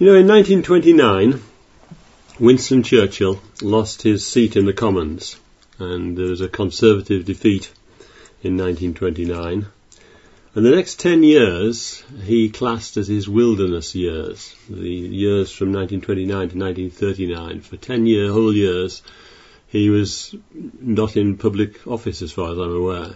You know, in 1929, Winston Churchill lost his seat in the Commons, and there was a Conservative defeat in 1929. And the next 10 years he classed as his wilderness years, the years from 1929 to 1939. For 10 whole years he was not in public office as far as I'm aware.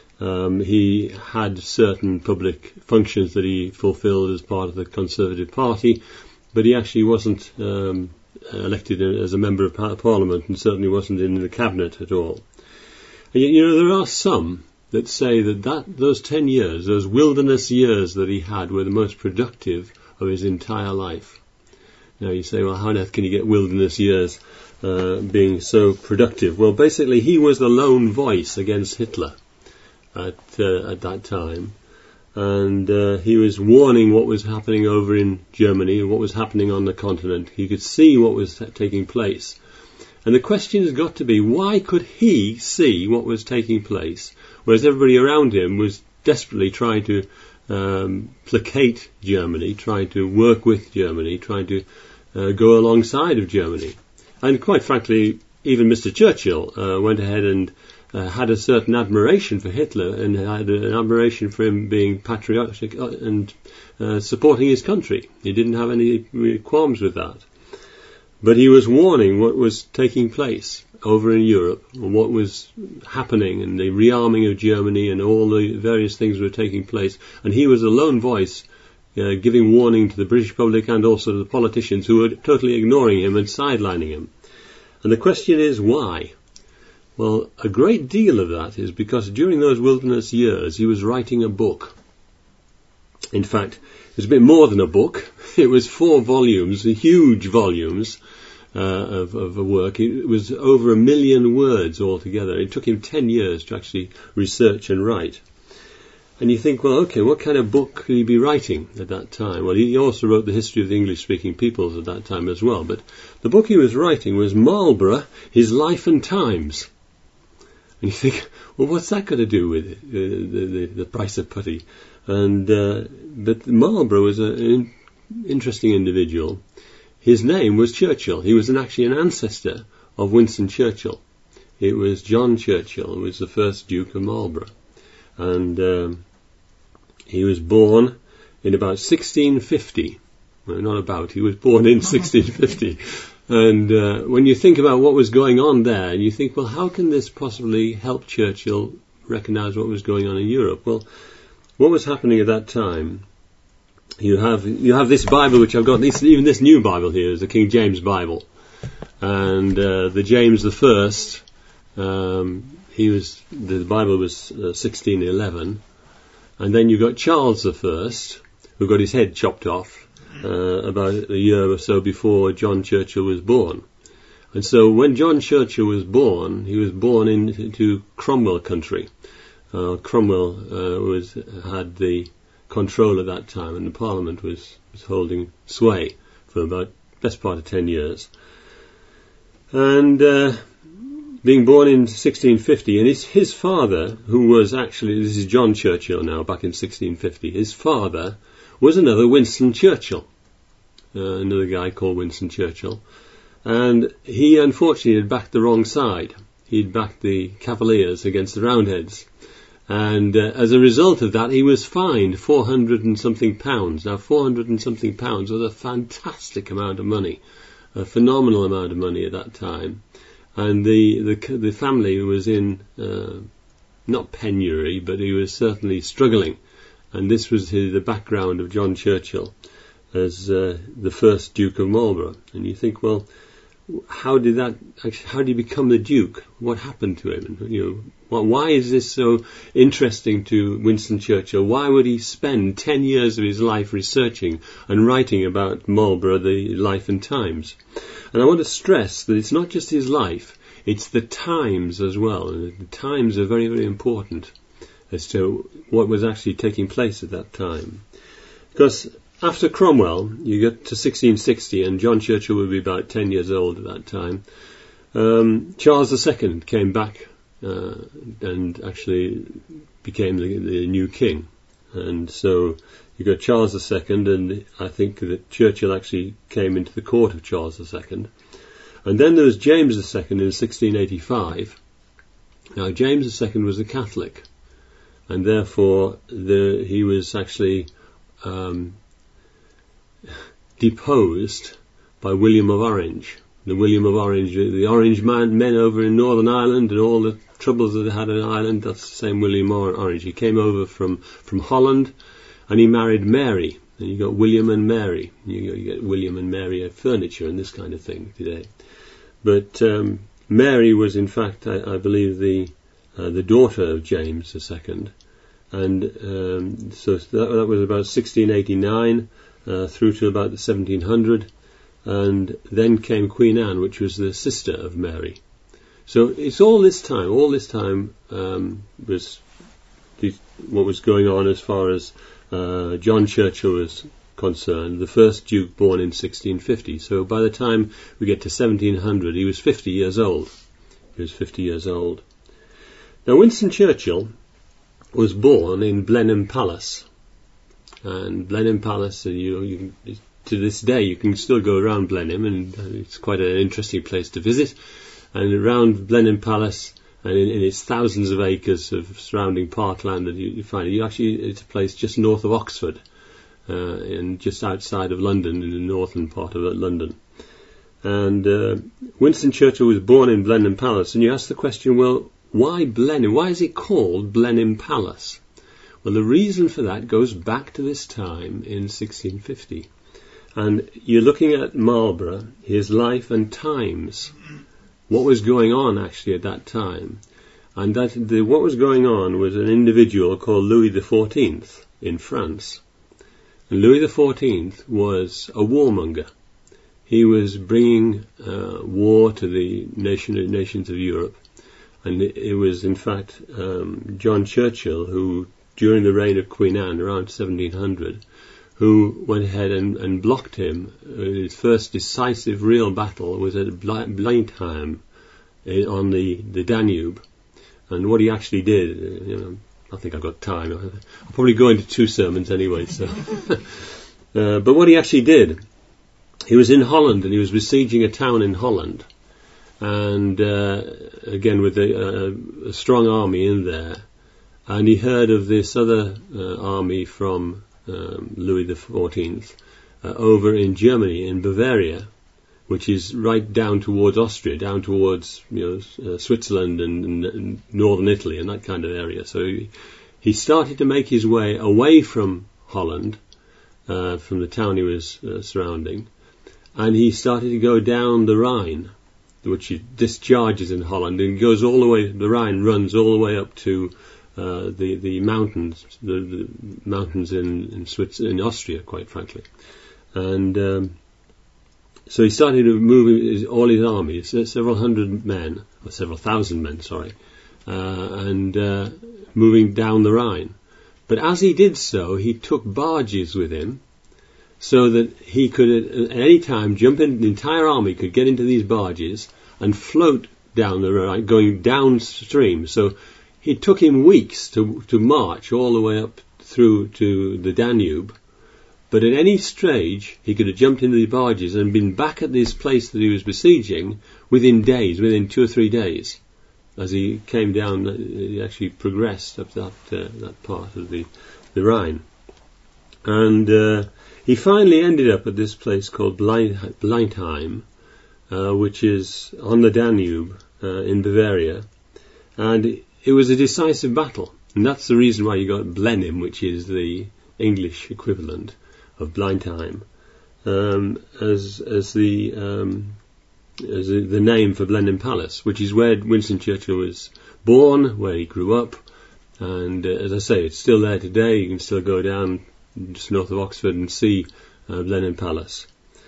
He had certain public functions that he fulfilled as part of the Conservative Party, but he actually wasn't elected as a member of Parliament, and certainly wasn't in the cabinet at all. And yet, you know, there are some that say that those 10 years, those wilderness years that he had, were the most productive of his entire life. Now you say, well, how on earth can you get wilderness years being so productive? Well, basically he was the lone voice against Hitler at that time. And he was warning what was happening over in Germany, what was happening on the continent. He could see what was taking place. And the question has got to be, why could he see what was taking place, whereas everybody around him was desperately trying to placate Germany, trying to work with Germany, trying to go alongside of Germany. And quite frankly, even Mr. Churchill went ahead and had a certain admiration for Hitler, and had an admiration for him being patriotic and supporting his country. He didn't have any qualms with that. But he was warning what was taking place over in Europe, and what was happening, and the rearming of Germany, and all the various things that were taking place. And he was a lone voice giving warning to the British public and also to the politicians who were totally ignoring him and sidelining him. And the question is, why? Well, a great deal of that is because during those wilderness years he was writing a book. In fact, it was a bit more than a book. It was 4 volumes, huge volumes of a work. It was over 1 million words altogether. It took him 10 years to actually research and write. And you think, well, okay, what kind of book could he be writing at that time? Well, he also wrote the history of the English-speaking peoples at that time as well. But the book he was writing was Marlborough, His Life and Times. And you think, well, what's that got to do with the price of putty? And but Marlborough was an interesting individual. His name was Churchill. He was actually an ancestor of Winston Churchill. It was John Churchill who was the first Duke of Marlborough. And he was born in about 1650. Well, not about, he was born in 1650. And when you think about what was going on there, you think, well, how can this possibly help Churchill recognise what was going on in Europe? Well, what was happening at that time? You have this Bible which I've got. Even this new Bible here is the King James Bible, and the James I. The Bible was 1611, and then you've got Charles I, who got his head chopped off about a year or so before John Churchill was born. And so when John Churchill was born, he was born into Cromwell country. Cromwell had the control at that time, and the Parliament was holding sway for about best part of 10 years. And being born in 1650, and his father, who was actually, this is John Churchill now, back in 1650, his father was another Winston Churchill, another guy called Winston Churchill, and he unfortunately had backed the wrong side. He'd backed the Cavaliers against the Roundheads, and as a result of that he was fined £400 and something. Now £400 and something was a fantastic amount of money, a phenomenal amount of money at that time. And the family was in not penury, but he was certainly struggling. And this was the background of John Churchill as the first Duke of Marlborough. And you think, well, how did he become the Duke? What happened to him? Why is this so interesting to Winston Churchill? Why would he spend 10 years of his life researching and writing about Marlborough, the life and times? And I want to stress that it's not just his life, it's the times as well. And the times are very, very important as to what was actually taking place at that time. Because after Cromwell, you get to 1660, and John Churchill would be about 10 years old at that time. Charles II came back and actually became the new king. And so You got Charles II, and I think that Churchill actually came into the court of Charles II. And then there was James II in 1685. Now, James II was a Catholic, and therefore he was actually deposed by William of Orange. The William of Orange, the Orange men over in Northern Ireland and all the troubles that they had in Ireland, that's the same William of Orange. He came over from Holland, and he married Mary. And you got William and Mary. You get William and Mary furniture and this kind of thing today. But Mary was, in fact, I believe, the daughter of James II. And so that was about 1689 through to about the 1700. And then came Queen Anne, which was the sister of Mary. So it's all this time was what was going on as far as John Churchill was concerned, the first Duke born in 1650. So by the time we get to 1700, he was 50 years old. Now, Winston Churchill was born in Blenheim Palace. And Blenheim Palace, to this day, you can still go around Blenheim, and it's quite an interesting place to visit. And around Blenheim Palace, and in its thousands of acres of surrounding parkland, that you find it's a place just north of Oxford, and just outside of London, in the northern part of London. And Winston Churchill was born in Blenheim Palace, and you ask the question, well, why Blenheim? Why is it called Blenheim Palace? Well, the reason for that goes back to this time in 1650. And you're looking at Marlborough, his life and times, what was going on actually at that time. And what was going on was an individual called Louis XIV in France. And Louis XIV was a warmonger. He was bringing war to the nations of Europe. And it was, in fact, John Churchill who, during the reign of Queen Anne, around 1700, who went ahead and blocked him. His first decisive real battle was at Blenheim on the Danube. And what he actually did, I think I've got time. I'll probably go into 2 sermons anyway. So, but what he actually did, he was in Holland and he was besieging a town in Holland. And again, with a strong army in there. And he heard of this other army from Louis XIV over in Germany, in Bavaria, which is right down towards Austria, down towards Switzerland and northern Italy and that kind of area. So he started to make his way away from Holland, from the town he was surrounding, and he started to go down the Rhine, which he discharges in Holland, and goes all the way. The Rhine runs all the way up to the mountains, the mountains in Switzerland, in Austria, quite frankly. And so he started to move all his armies, several thousand men, and moving down the Rhine. But as he did so, he took barges with him, so that he could at any time jump in. The entire army could get into these barges and float down the Rhine, going downstream. So it took him weeks to march all the way up through to the Danube, but at any stage he could have jumped into the barges and been back at this place that he was besieging within days, within 2 or 3 days. As he came down, he actually progressed up that part of the Rhine. And he finally ended up at this place called Blenheim, which is on the Danube in Bavaria, and it was a decisive battle, and that's the reason why you got Blenheim, which is the English equivalent of Blenheim, as the name for Blenheim Palace, which is where Winston Churchill was born, where he grew up, and as I say, it's still there today. You can still go down just north of Oxford and see Blenheim Palace.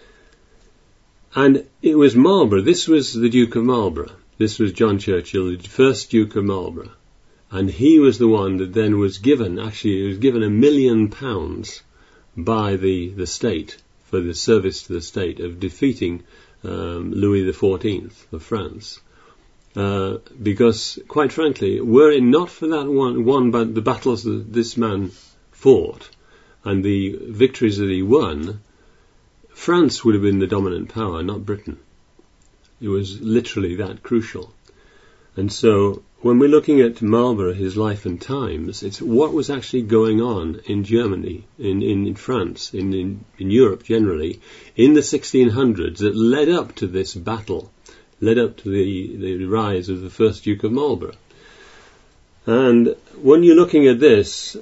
And it was Marlborough. This was the Duke of Marlborough. This was John Churchill, the first Duke of Marlborough. And he was the one that then was given, actually, he was given £1 million by the state, for the service to the state of defeating Louis XIV of France. Because, quite frankly, were it not for that one by the battles that this man fought, and the victories that he won, France would have been the dominant power, not Britain. It was literally that crucial. And so when we're looking at Marlborough, his life and times, it's what was actually going on in Germany, in France, in Europe generally, in the 1600s that led up to this battle, led up to the rise of the first Duke of Marlborough. And when you're looking at this,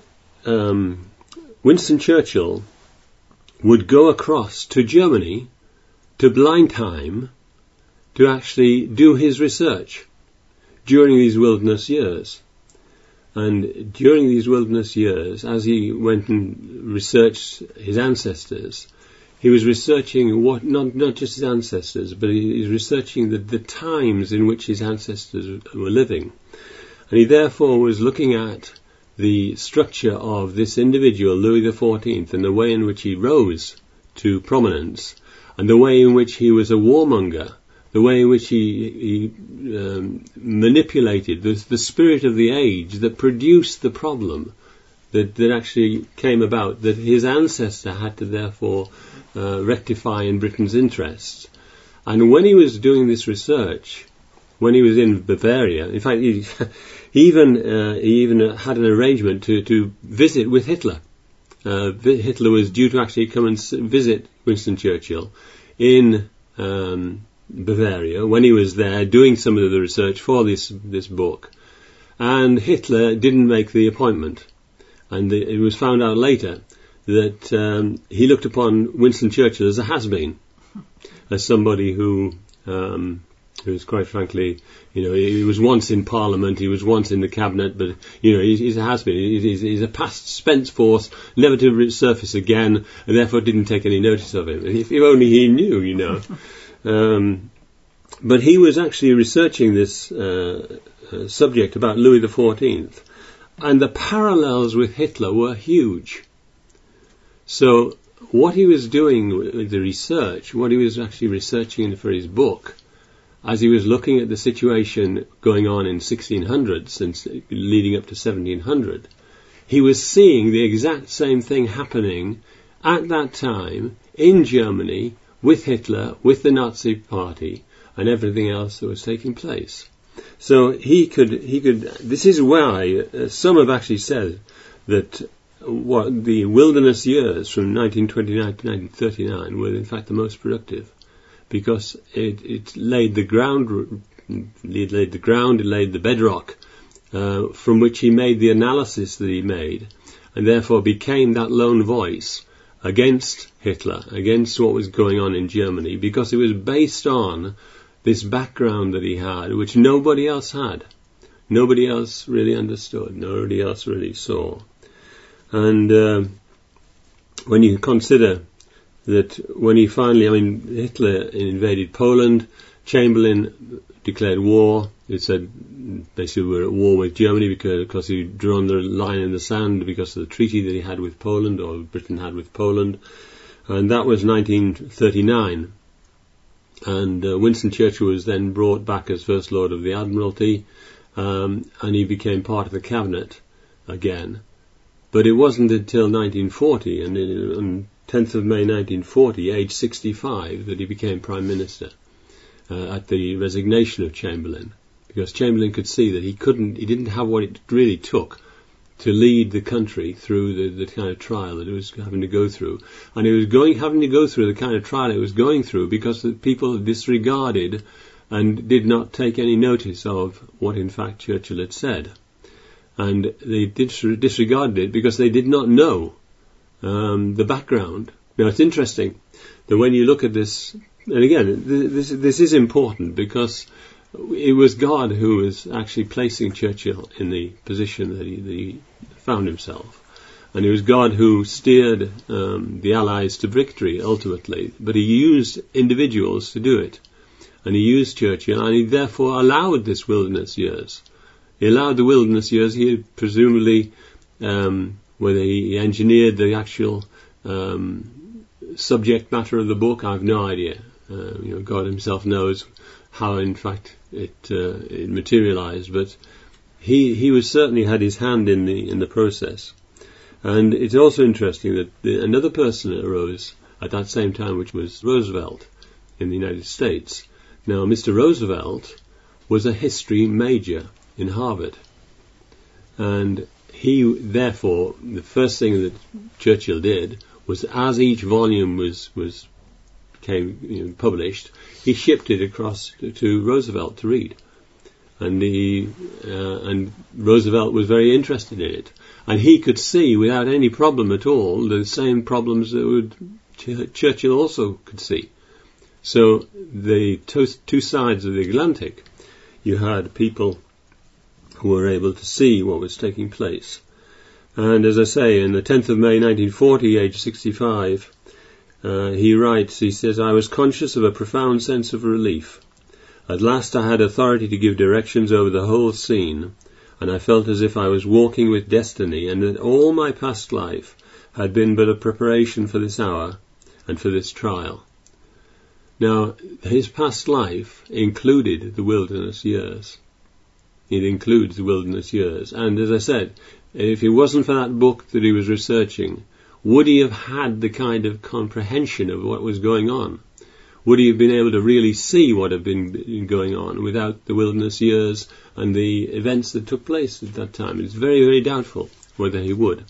Winston Churchill would go across to Germany, to Blindheim, to actually do his research during these wilderness years. And during these wilderness years, as he went and researched his ancestors, he was researching not just his ancestors, but he was researching the times in which his ancestors were living. And he therefore was looking at the structure of this individual, Louis XIV, and the way in which he rose to prominence, and the way in which he was a warmonger, the way in which he manipulated the spirit of the age that produced the problem that actually came about, that his ancestor had to therefore rectify in Britain's interests. And when he was doing this research, when he was in Bavaria, in fact, he even had an arrangement to visit with Hitler. Hitler was due to actually come and visit Winston Churchill in Bavaria when he was there doing some of the research for this book. And Hitler didn't make the appointment. And it was found out later that he looked upon Winston Churchill as a has-been, as somebody who was quite frankly, he was once in Parliament, he was once in the cabinet, but he's a has-been. He's a past spent force, never to resurface again, and therefore didn't take any notice of him. If only he knew, But he was actually researching this subject about Louis XIV, and the parallels with Hitler were huge. So what he was doing with the research, what he was actually researching for his book, as he was looking at the situation going on in 1600s and leading up to 1700, he was seeing the exact same thing happening at that time in Germany with Hitler, with the Nazi Party, and everything else that was taking place. So he could. This is why some have actually said that what the wilderness years from 1929 to 1939 were in fact the most productive, because it laid the ground, it laid the bedrock from which he made the analysis that he made, and therefore became that lone voice against Hitler, against what was going on in Germany, because it was based on this background that he had, which nobody else had. Nobody else really understood. Nobody else really saw. And when you consider that when he finally, Hitler invaded Poland, Chamberlain declared war. It said basically we're at war with Germany because he'd drawn the line in the sand because of the treaty that he had with Poland, or Britain had with Poland. And that was 1939. And Winston Churchill was then brought back as First Lord of the Admiralty, and he became part of the cabinet again. But it wasn't until 1940, and on 10th of May 1940, aged 65, that he became Prime Minister at the resignation of Chamberlain, because Chamberlain could see that he didn't have what it really took to lead the country through the kind of trial that it was having to go through. And it was having to go through the kind of trial it was going through because the people disregarded and did not take any notice of what in fact Churchill had said. And they disregarded it because they did not know the background. Now it's interesting that when you look at this, and again, this is important because it was God who was actually placing Churchill in the position that he found himself. And it was God who steered the Allies to victory, ultimately. But he used individuals to do it. And he used Churchill, and he therefore allowed this wilderness years. He allowed the wilderness years. He had presumably, whether he engineered the actual subject matter of the book, I have no idea. God himself knows how, in fact, it materialized, but he was certainly had his hand in the process. And it's also interesting that another person arose at that same time, which was Roosevelt in the United States. Now, Mr. Roosevelt was a history major in Harvard. And he, therefore, the first thing that Churchill did was, as each volume became published, he shipped it across to Roosevelt to read. And Roosevelt was very interested in it. And he could see, without any problem at all, the same problems that Churchill also could see. So the two sides of the Atlantic, you had people who were able to see what was taking place. And as I say, in the 10th of May 1940, age 65, he says, "I was conscious of a profound sense of relief. At last I had authority to give directions over the whole scene, and I felt as if I was walking with destiny, and that all my past life had been but a preparation for this hour and for this trial." Now, his past life included the wilderness years. It includes the wilderness years. And as I said, if it wasn't for that book that he was researching, would he have had the kind of comprehension of what was going on? Would he have been able to really see what had been going on without the wilderness years and the events that took place at that time? It's very, very doubtful whether he would.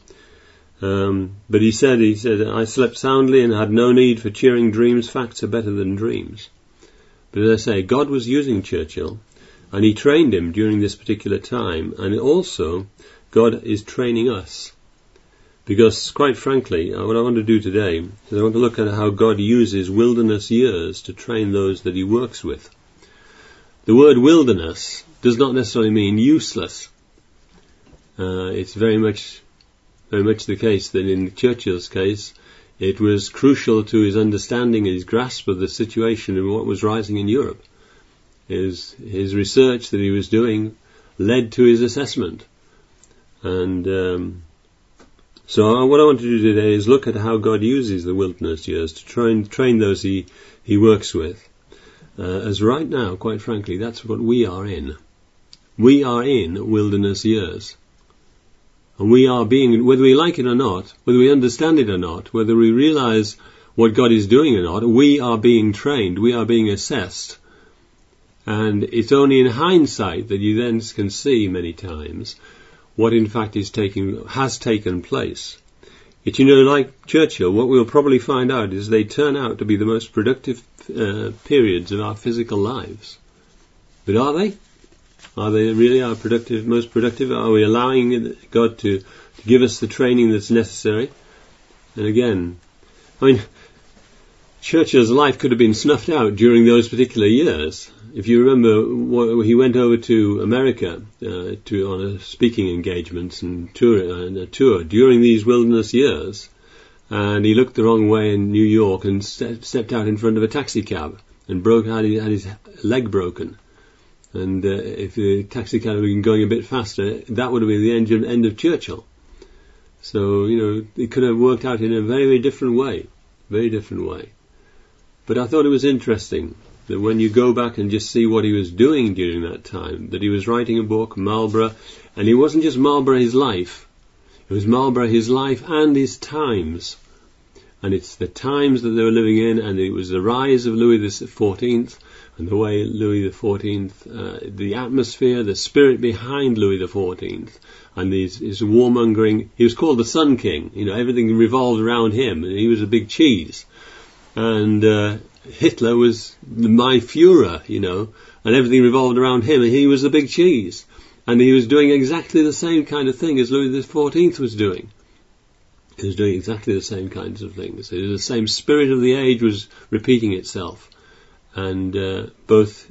But he said, "I slept soundly and had no need for cheering dreams. Facts are better than dreams." But as I say, God was using Churchill, and he trained him during this particular time. And also, God is training us. Because, quite frankly, what I want to do today is I want to look at how God uses wilderness years to train those that he works with. The word wilderness does not necessarily mean useless. It's very much the case that in Churchill's case, it was crucial to his understanding and his grasp of the situation and what was rising in Europe. His research that he was doing led to his assessment. And so what I want to do today is look at how God uses the wilderness years to train those he works with. As right now, quite frankly, that's what we are in. We are in wilderness years. And we are being, whether we like it or not, whether we understand it or not, whether we realize what God is doing or not, we are being trained, we are being assessed. And it's only in hindsight that you then can see many times what in fact has taken place. Yet, like Churchill, what we'll probably find out is they turn out to be the most productive periods of our physical lives. But are they? Are they really our most productive? Are we allowing God to give us the training that's necessary? And again, Churchill's life could have been snuffed out during those particular years. If you remember, he went over to America on a speaking engagements and a tour during these wilderness years, and he looked the wrong way in New York and stepped out in front of a taxi cab and had his leg broken. And if the taxi cab had been going a bit faster, that would have been the end of Churchill. So, it could have worked out in a very, very different way. Very different way. But I thought it was interesting that when you go back and just see what he was doing during that time, that he was writing a book, Marlborough, and it wasn't just Marlborough his life. It was Marlborough his life and his times. And it's the times that they were living in, and it was the rise of Louis XIV, and the way Louis XIV, the atmosphere, the spirit behind Louis XIV, and his warmongering. He was called the Sun King. Everything revolved around him, and he was a big cheese. And Hitler was my Führer, and everything revolved around him, and he was the big cheese. And he was doing exactly the same kind of thing as Louis XIV was doing. He was doing exactly the same kinds of things. The same spirit of the age was repeating itself. And both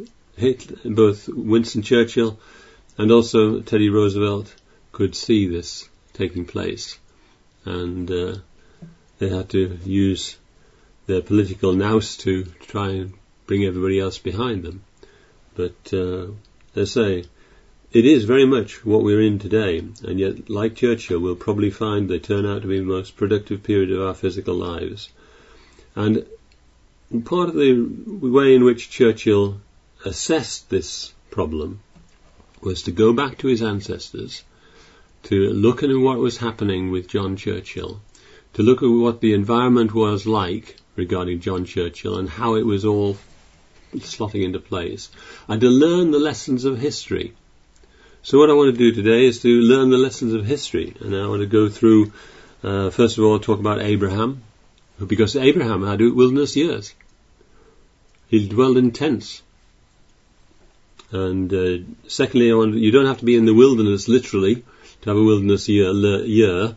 Winston Churchill and also Teddy Roosevelt could see this taking place. And they had to use their political nous to try and bring everybody else behind them. But as I say, it is very much what we're in today, and yet, like Churchill, we'll probably find they turn out to be the most productive period of our physical lives. And part of the way in which Churchill assessed this problem was to go back to his ancestors to look at what was happening with John Churchill, to look at what the environment was like regarding John Churchill and how it was all slotting into place, and to learn the lessons of history. So what I want to do today is to learn the lessons of history, and I want to go through, first of all, talk about Abraham, because Abraham had wilderness years. He dwelled in tents. And secondly, you don't have to be in the wilderness literally to have a wilderness year.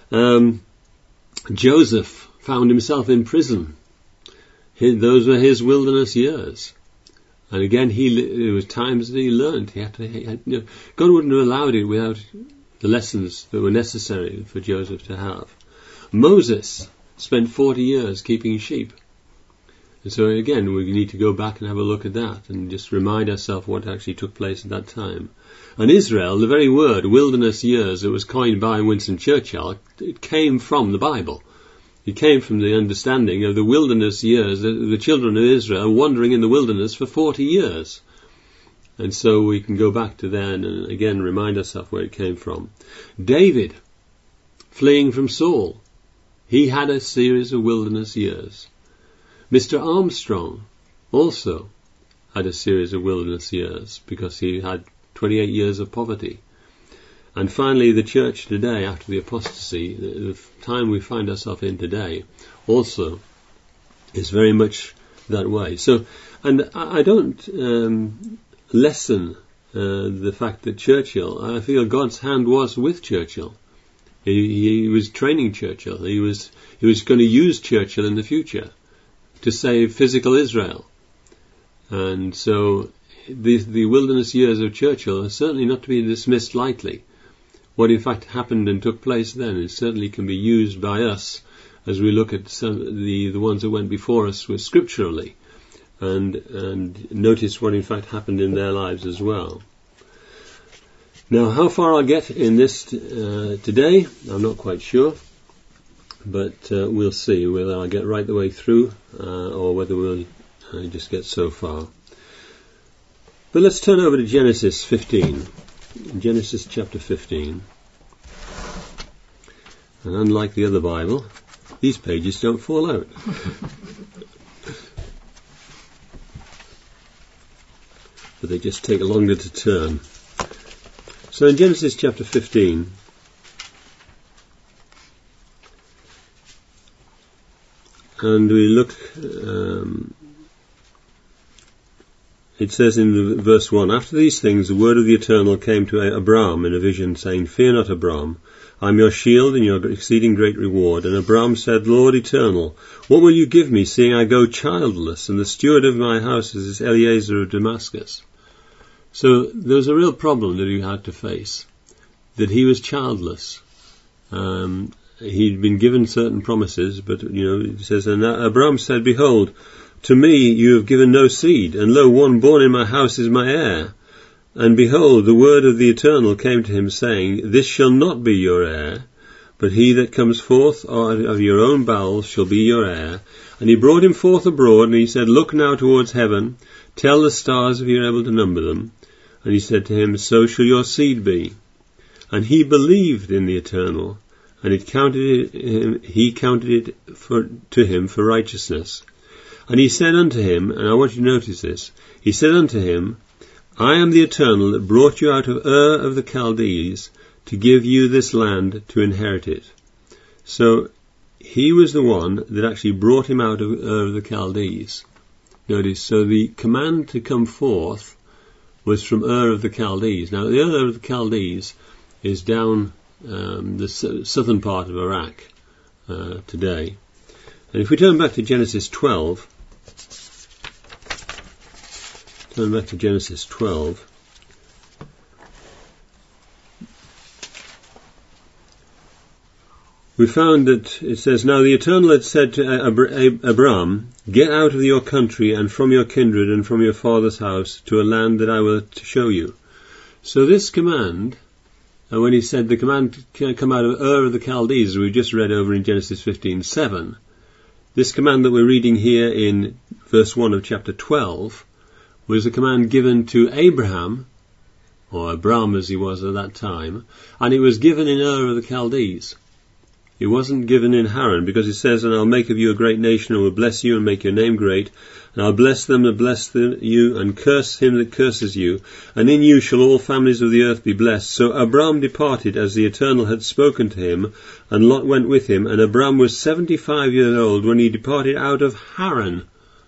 Joseph found himself in prison. Those were his wilderness years. And again, there was times that he learned. God wouldn't have allowed it without the lessons that were necessary for Joseph to have. Moses spent 40 years keeping sheep. And so again, we need to go back and have a look at that and just remind ourselves what actually took place at that time. And Israel, the very word, wilderness years, that was coined by Winston Churchill, it came from the Bible. It came from the understanding of the wilderness years, the children of Israel wandering in the wilderness for 40 years. And so we can go back to then and again remind ourselves where it came from. David, fleeing from Saul, he had a series of wilderness years. Mr. Armstrong also had a series of wilderness years because he had 28 years of poverty. And finally, the church today, after the apostasy, the time we find ourselves in today, also is very much that way. So, and I don't lessen the fact that Churchill, I feel God's hand was with Churchill. He was training Churchill. He was going to use Churchill in the future to save physical Israel. And so the wilderness years of Churchill are certainly not to be dismissed lightly. What in fact happened and took place then is certainly can be used by us as we look at the ones that went before us with scripturally and notice what in fact happened in their lives as well. Now, how far I'll get in this today, I'm not quite sure. But we'll see whether I'll get right the way through or whether we'll just get so far. But let's turn over to Genesis 15. Genesis chapter 15. And unlike the other Bible, these pages don't fall out. But they just take longer to turn. So in Genesis chapter 15, and we look, it says in verse 1, After these things the word of the Eternal came to Abram in a vision, saying, Fear not, Abram, I am your shield and your exceeding great reward. And Abram said, Lord Eternal, what will you give me, seeing I go childless, and the steward of my house is Eliezer of Damascus? So there was a real problem that he had to face, that he was childless. He'd been given certain promises, but, it says, and Abram said, Behold, to me you have given no seed, and lo, one born in my house is my heir. And behold, the word of the Eternal came to him, saying, This shall not be your heir, but he that comes forth out of your own bowels shall be your heir. And he brought him forth abroad, and he said, Look now towards heaven, tell the stars if you are able to number them. And he said to him, So shall your seed be. And he believed in the Eternal, and he counted it to him for righteousness. And he said unto him, and I want you to notice this, he said unto him, I am the Eternal that brought you out of Ur of the Chaldees to give you this land to inherit it. So he was the one that actually brought him out of Ur of the Chaldees. Notice, so the command to come forth was from Ur of the Chaldees. Now, the Ur of the Chaldees is down the southern part of Iraq today. And if we turn back to Genesis 12, we found that it says, Now the Eternal had said to Abram, Get out of your country and from your kindred and from your father's house to a land that I will show you. So this command, when he said the command can come out of Ur of the Chaldees, we just read over in Genesis 15:7, this command that we're reading here in verse 1 of chapter 12 was a command given to Abraham or Abram as he was at that time, and it was given in Ur of the Chaldees. It wasn't given in Haran, because it says, and I'll make of you a great nation, and will bless you and make your name great, and I'll bless them that bless you, and curse him that curses you, and in you shall all families of the earth be blessed. So Abram departed as the Eternal had spoken to him, and Lot went with him, and Abram was 75 years old when he departed out of Haran.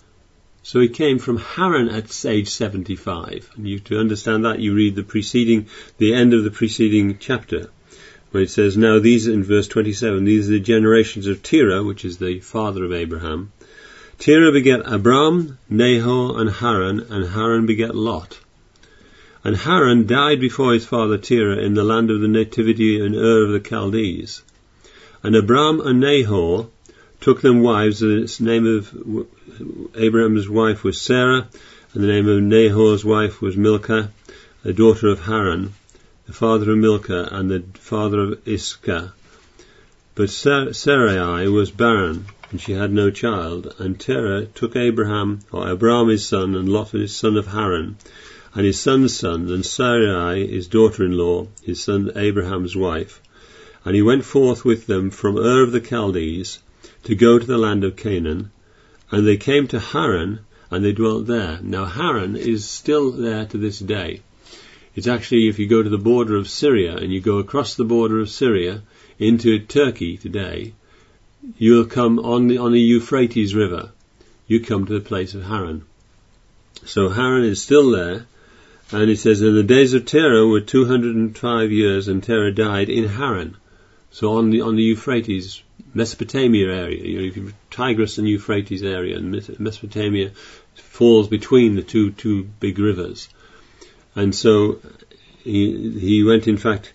So he came from Haran at age 75. And to understand that, you read the end of the preceding chapter, where it says, now these, in verse 27, these are the generations of Terah, which is the father of Abraham. Terah begat Abram, Nahor, and Haran begat Lot. And Haran died before his father Terah in the land of the nativity in Ur of the Chaldees. And Abram and Nahor took them wives, and the name of Abraham's wife was Sarah, and the name of Nahor's wife was Milcah, the daughter of Haran, the father of Milcah, and the father of Iscah. But Sarai was barren, and she had no child. And Terah took Abram his son, and Lot his son of Haran, and his son's sons, and Sarai his daughter-in-law, his son Abraham's wife. And he went forth with them from Ur of the Chaldees to go to the land of Canaan. And they came to Haran, and they dwelt there. Now Haran is still there to this day. It's actually, if you go to the border of Syria, and you go across the border of Syria into Turkey today, you'll come on the Euphrates River. You come to the place of Haran. So Haran is still there, and it says, in the days of Terah were 205 years, and Terah died in Haran. So on the Euphrates, Mesopotamia area, Tigris and Euphrates area, and Mesopotamia falls between the two big rivers. And so he went, in fact,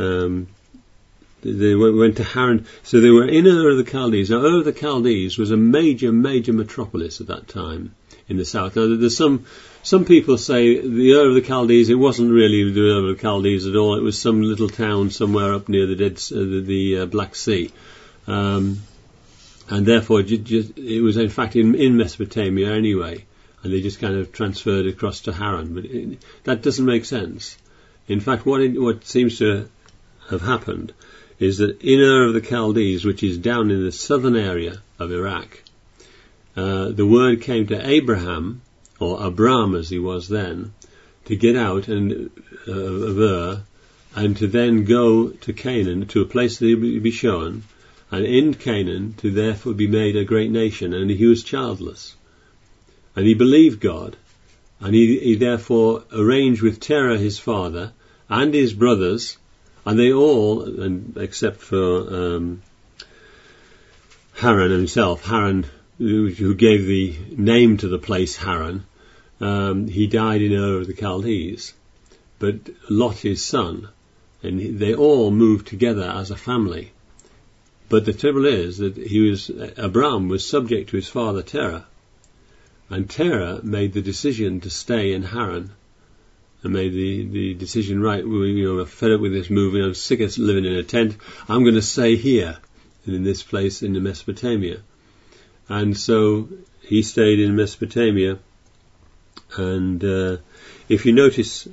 they went to Haran. So they were in Ur of the Chaldees. Now Ur of the Chaldees was a major metropolis at that time in the south. Now there's some people say the Ur of the Chaldees, it wasn't really the Ur of the Chaldees at all. It was some little town somewhere up near the Black Sea. And therefore it was in fact in Mesopotamia anyway, and they just kind of transferred across to Haran. But that doesn't make sense. In fact, what seems to have happened is that in Ur of the Chaldees, which is down in the southern area of Iraq, the word came to Abraham, or Abram as he was then, to get out of Ur, and to then go to Canaan, to a place that he would be shown, and in Canaan to therefore be made a great nation. And he was childless. And he believed God, and he therefore arranged with Terah his father and his brothers, and they all, and except for Haran himself, Haran, who gave the name to the place Haran, he died in Ur of the Chaldees. But Lot his son, and they all moved together as a family. But the trouble is that Abram was subject to his father Terah, and Terah made the decision to stay in Haran, and made the decision, right, we're fed up with this moving, I'm sick of living in a tent, I'm going to stay here, in this place in Mesopotamia. And so he stayed in Mesopotamia, and if you notice,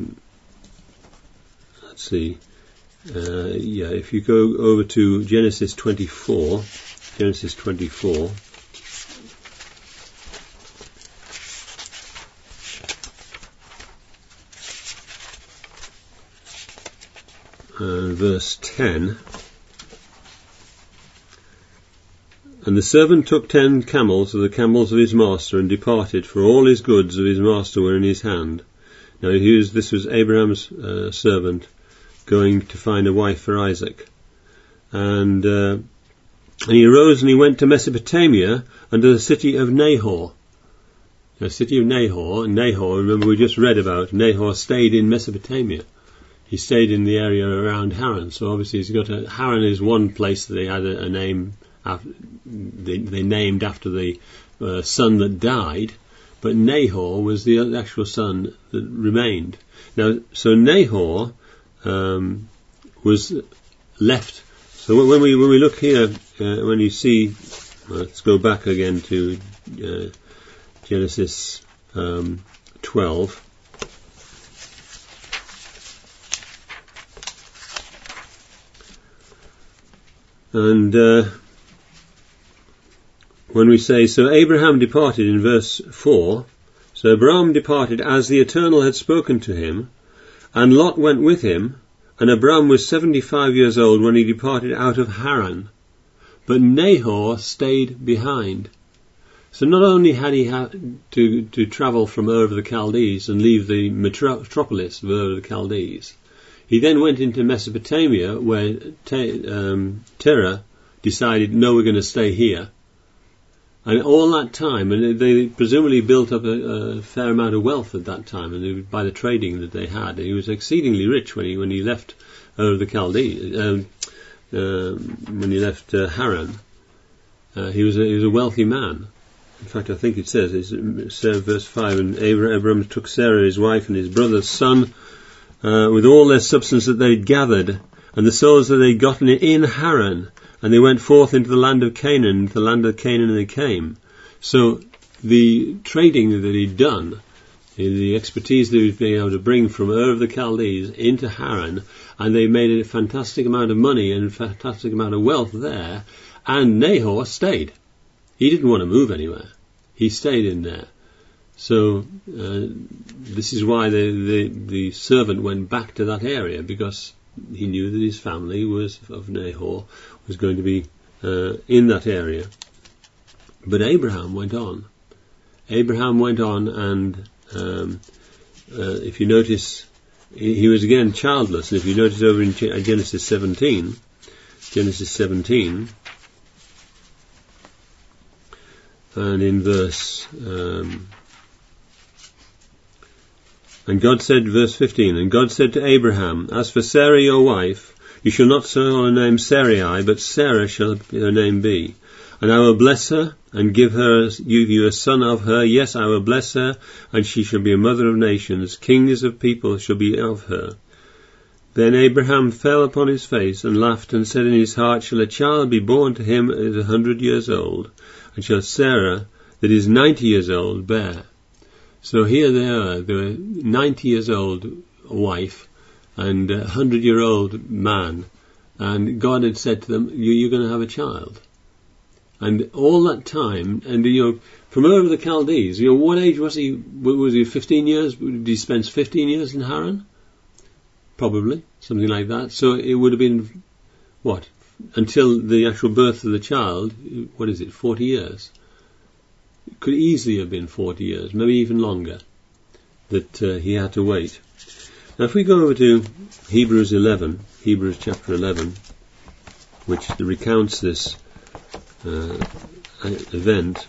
let's see, if you go over to Genesis 24, verse 10, and the servant took 10 camels of the camels of his master, and departed, for all his goods of his master were in his hand. Now this was Abraham's servant, going to find a wife for Isaac. And he arose and he went to Mesopotamia, unto the city of Nahor. The city of Nahor, remember we just read about, Nahor stayed in Mesopotamia. He stayed in the area around Haran. So obviously Haran is one place that they had a name, they named after the son that died, but Nahor was the actual son that remained. Now, so Nahor was left. So when we look here, when you see, let's go back again to Genesis 12. And when we say, so Abraham departed in verse 4, so Abraham departed as the Eternal had spoken to him, and Lot went with him, and Abraham was 75 years old when he departed out of Haran. But Nahor stayed behind. So not only had he had to travel from Ur of the Chaldees and leave the metropolis of Ur of the Chaldees, he then went into Mesopotamia, where Terah decided, no, we're going to stay here. And all that time, and they presumably built up a fair amount of wealth at that time, and by the trading that they had, he was exceedingly rich when he left Ur of the Chaldees. When he left Haran, he was a wealthy man. In fact, I think it says, verse 5, and Abram took Sarah his wife and his brother's son with all their substance that they'd gathered, and the souls that they'd gotten in Haran, and they went forth into the land of Canaan. Into the land of Canaan they came. So the trading that he'd done, the expertise that he was being able to bring from Ur of the Chaldees into Haran, and they made a fantastic amount of money and a fantastic amount of wealth there, and Nahor stayed. He didn't want to move anywhere. He stayed in there. So this is why the servant went back to that area, because he knew that his family of Nahor was going to be in that area. But Abraham went on. Abraham went on, and if you notice, he was again childless. And if you notice over in Genesis 17, and in verse, and God said, verse 15, and God said to Abraham, as for Sarah your wife, you shall not call her name Sarai, but Sarah shall her name be. And I will bless her, and give you a son of her. Yes, I will bless her, and she shall be a mother of nations. Kings of people shall be of her. Then Abraham fell upon his face, and laughed, and said in his heart, shall a child be born to him that is 100 years old? And shall Sarah, that is 90 years old, bear? So here they are, the 90 years old wife, and a 100-year-old man, and God had said to them, you're going to have a child. And all that time, and from Ur of the Chaldees, what age was he? Was he 15 years? Did he spend 15 years in Haran? Probably, something like that. So it would have been, until the actual birth of the child, 40 years? It could easily have been 40 years, maybe even longer, that he had to wait. Now if we go over to Hebrews chapter 11, which recounts this event,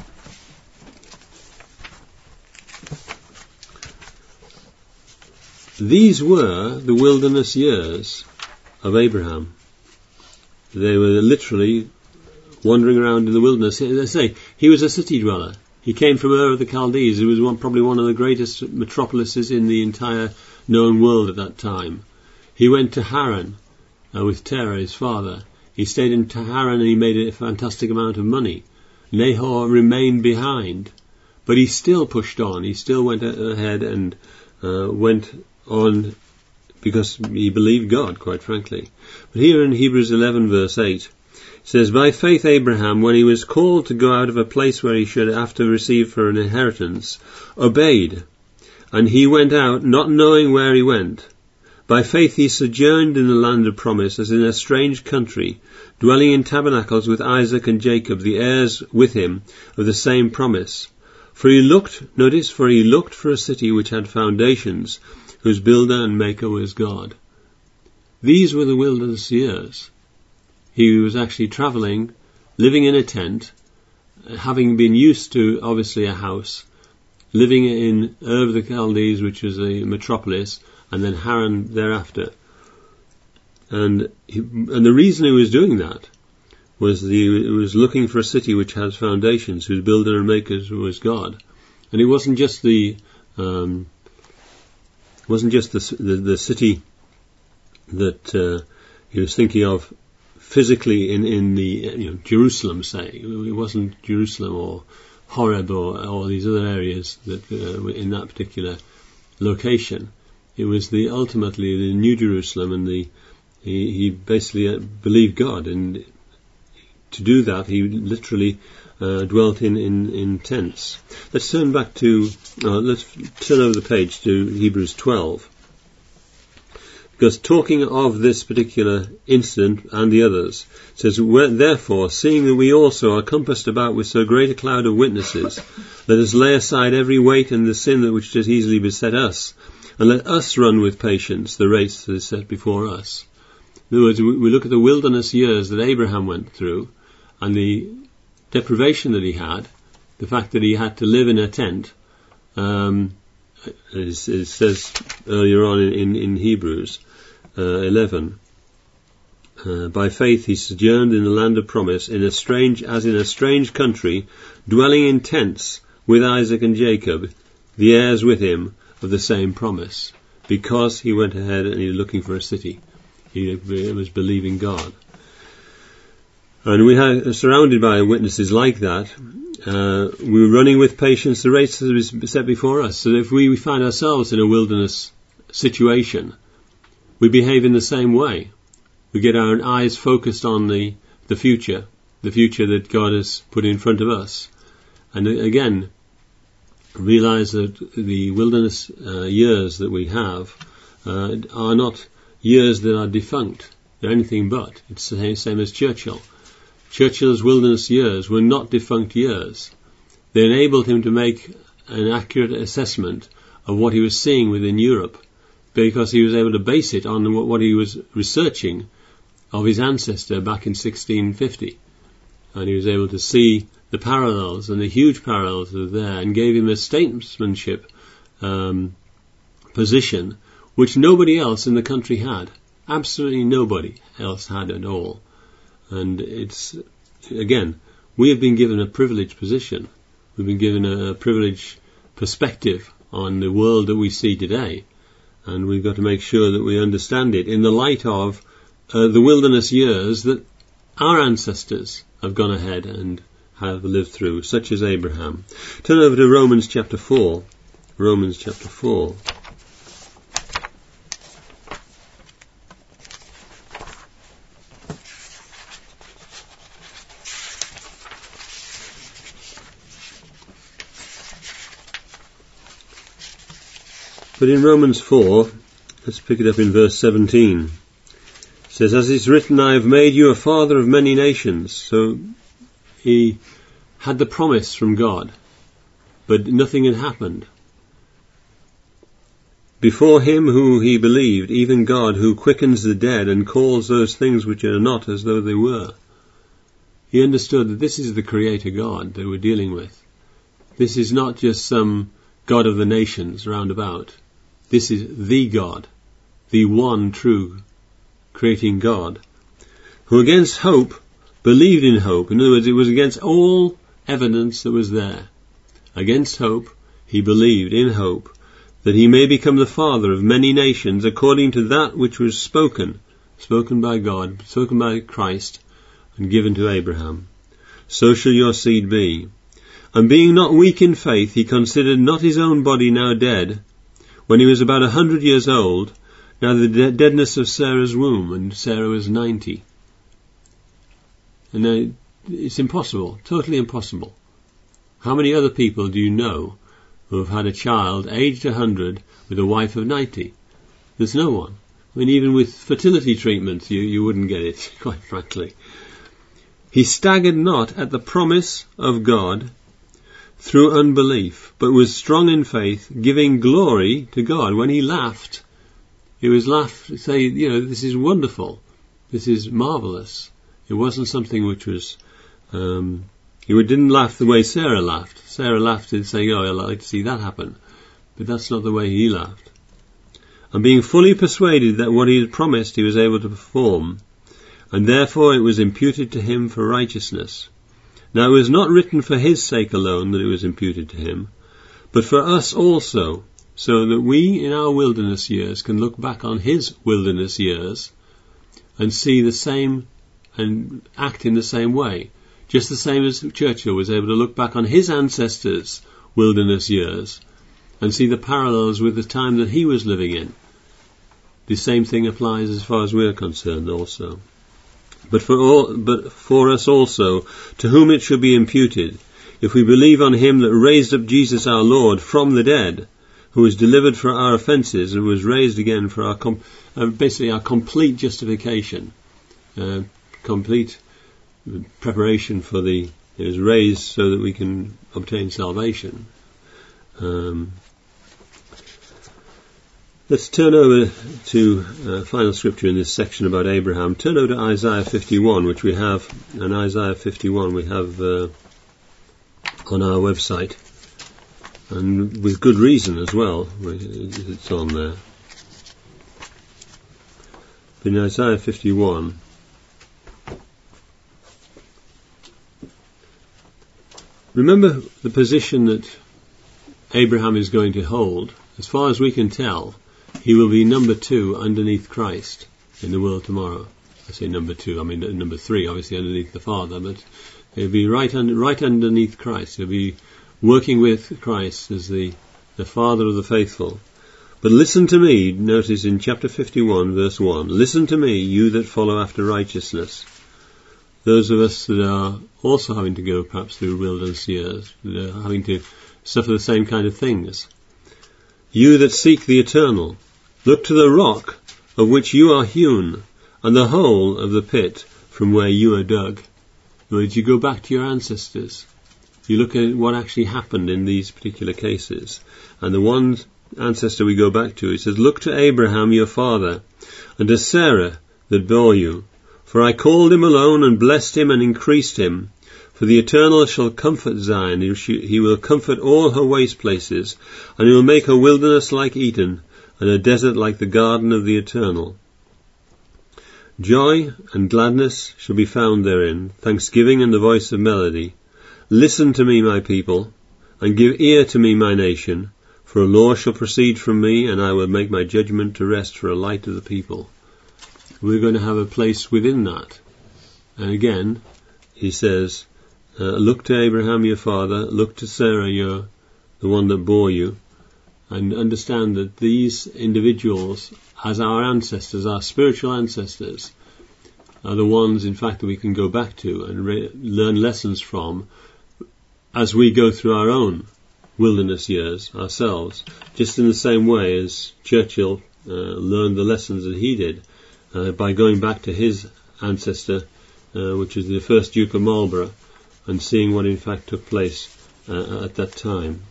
these were the wilderness years of Abraham. They were literally wandering around in the wilderness. They say he was a city dweller. He came from Ur of the Chaldees. It was probably one of the greatest metropolises in the entire known world at that time. He went to Haran with Terah, his father. He stayed in Haran and he made a fantastic amount of money. Nahor remained behind, but he still pushed on. He still went ahead and went on because he believed God, quite frankly. But here in Hebrews 11 verse 8, it says, by faith Abraham, when he was called to go out of a place where he should after receive for an inheritance, obeyed, and he went out not knowing where he went. By faith he sojourned in the land of promise, as in a strange country, dwelling in tabernacles with Isaac and Jacob, the heirs with him of the same promise. For he looked for a city which had foundations, whose builder and maker was God. These were the wilderness years. He was actually travelling, living in a tent, having been used to, obviously, a house, living in Ur of the Chaldees, which was a metropolis, and then Haran thereafter. And the reason he was doing that was he was looking for a city which has foundations, whose builder and maker was God. And it wasn't just the city that he was thinking of physically in the Jerusalem, say. It wasn't Jerusalem or Horeb or these other areas that were in that particular location. It was ultimately the New Jerusalem, and he basically believed God, and to do that, he literally dwelt in tents. Let's turn back to, let's turn over the page to Hebrews 12. Because talking of this particular incident and the others, it says, therefore, seeing that we also are compassed about with so great a cloud of witnesses, let us lay aside every weight and the sin that which does easily beset us, and let us run with patience the race that is set before us. In other words, we look at the wilderness years that Abraham went through, and the deprivation that he had, the fact that he had to live in a tent, it says earlier on in Hebrews 11, by faith he sojourned in the land of promise, in a strange country, dwelling in tents with Isaac and Jacob, the heirs with him of the same promise, because he went ahead and he was looking for a city. He was believing God. And we are surrounded by witnesses like that. We were running with patience the race that was set before us. So if we find ourselves in a wilderness situation, we behave in the same way. We get our eyes focused on the future that God has put in front of us. And again, realize that the wilderness years that we have are not years that are defunct. They're anything but. It's the same as Churchill. Churchill's wilderness years were not defunct years. They enabled him to make an accurate assessment of what he was seeing within Europe, because he was able to base it on what he was researching of his ancestor back in 1650. And he was able to see the parallels and the huge parallels that are there, and gave him a statesmanship position which nobody else in the country had. Absolutely nobody else had at all. And it's, again, we have been given a privileged position. We've been given a privileged perspective on the world that we see today. And we've got to make sure that we understand it in the light of the wilderness years that our ancestors have gone ahead and have lived through, such as Abraham. Turn over to Romans chapter 4. Romans chapter 4. But in Romans 4, let's pick it up in verse 17. It says, as it's written, I have made you a father of many nations. So he had the promise from God, but nothing had happened. Before him who he believed, even God, who quickens the dead and calls those things which are not as though they were. He understood that this is the Creator God that we're dealing with. This is not just some God of the nations round about. This is the God, the one true creating God, who against hope believed in hope. In other words, it was against all evidence that was there. Against hope, he believed in hope, that he may become the father of many nations, according to that which was spoken by God, spoken by Christ, and given to Abraham. So shall your seed be. And being not weak in faith, he considered not his own body now dead, when he was about 100 years old, now the deadness of Sarah's womb, and Sarah was 90. And it's impossible, totally impossible. How many other people do you know who have had a child aged 100 with a wife of 90? There's no one. I mean, even with fertility treatments, you wouldn't get it, quite frankly. He staggered not at the promise of God through unbelief, but was strong in faith, giving glory to God. When he laughed, he was say, this is wonderful, this is marvelous. It wasn't something which was, he didn't laugh the way Sarah laughed. Sarah laughed and saying, I'd like to see that happen. But that's not the way he laughed. And being fully persuaded that what he had promised he was able to perform, and therefore it was imputed to him for righteousness. Now it was not written for his sake alone that it was imputed to him, but for us also, so that we in our wilderness years can look back on his wilderness years and see the same and act in the same way. Just the same as Churchill was able to look back on his ancestors' wilderness years and see the parallels with the time that he was living in. The same thing applies as far as we're concerned also. but for us also, to whom it shall be imputed, if we believe on him that raised up Jesus our Lord from the dead, who was delivered for our offences and was raised again for our basically our complete justification, complete preparation for he was raised so that we can obtain salvation. Let's turn over to final scripture in this section about Abraham. Turn over to Isaiah 51, which we have, and Isaiah 51 we have on our website, and with good reason as well. It's on there. In Isaiah 51, remember the position that Abraham is going to hold. As far as we can tell, he will be number 2 underneath Christ in the world tomorrow. I say number 2, I mean number 3, obviously underneath the Father, but he'll be right underneath Christ. He'll be working with Christ as the Father of the faithful. But listen to me, notice in chapter 51, verse 1, listen to me, you that follow after righteousness. Those of us that are also having to go perhaps through wilderness years, that are having to suffer the same kind of things. You that seek the eternal, look to the rock of which you are hewn, and the hole of the pit from where you are dug. In other words, you go back to your ancestors. You look at what actually happened in these particular cases. And the one ancestor we go back to, it says, look to Abraham your father, and to Sarah that bore you. For I called him alone, and blessed him, and increased him. For the Eternal shall comfort Zion, he will comfort all her waste places, and he will make a wilderness like Eden, and a desert like the garden of the Eternal. Joy and gladness shall be found therein, thanksgiving and the voice of melody. Listen to me, my people, and give ear to me, my nation, for a law shall proceed from me, and I will make my judgment to rest for a light of the people. We're going to have a place within that. And again, he says, look to Abraham your father, look to Sarah the one that bore you, and understand that these individuals, as our ancestors, our spiritual ancestors, are the ones, in fact, that we can go back to and learn lessons from as we go through our own wilderness years ourselves, just in the same way as Churchill learned the lessons that he did by going back to his ancestor, which was the first Duke of Marlborough, and seeing what in fact took place at that time.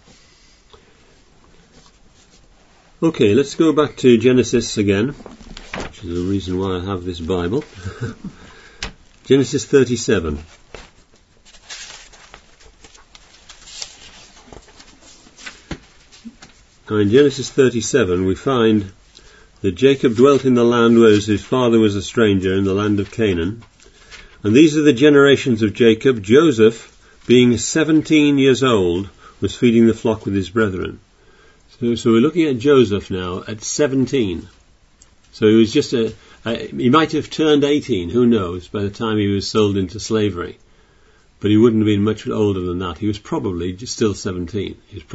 Okay, let's go back to Genesis again, which is the reason why I have this Bible. Genesis 37. Now in Genesis 37 we find that Jacob dwelt in the land where his father was a stranger, in the land of Canaan. And these are the generations of Jacob. Joseph, being 17 years old, was feeding the flock with his brethren. So we're looking at Joseph now at 17. So he was just he might have turned 18, who knows, by the time he was sold into slavery. But he wouldn't have been much older than that. He was probably still 17.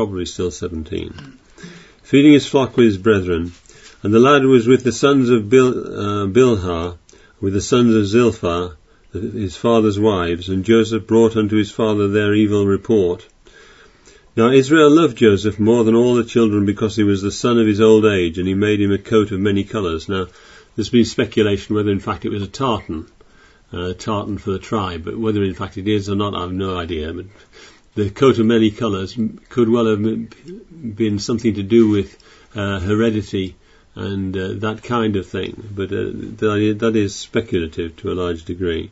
Feeding his flock with his brethren. And the lad was with the sons of Bilhah, with the sons of Zilpah, his father's wives, and Joseph brought unto his father their evil report. Now Israel loved Joseph more than all the children, because he was the son of his old age, and he made him a coat of many colours. Now there's been speculation whether in fact it was a tartan for the tribe, but whether in fact it is or not, I have no idea. But the coat of many colours could well have been something to do with heredity and that kind of thing, but that is speculative to a large degree.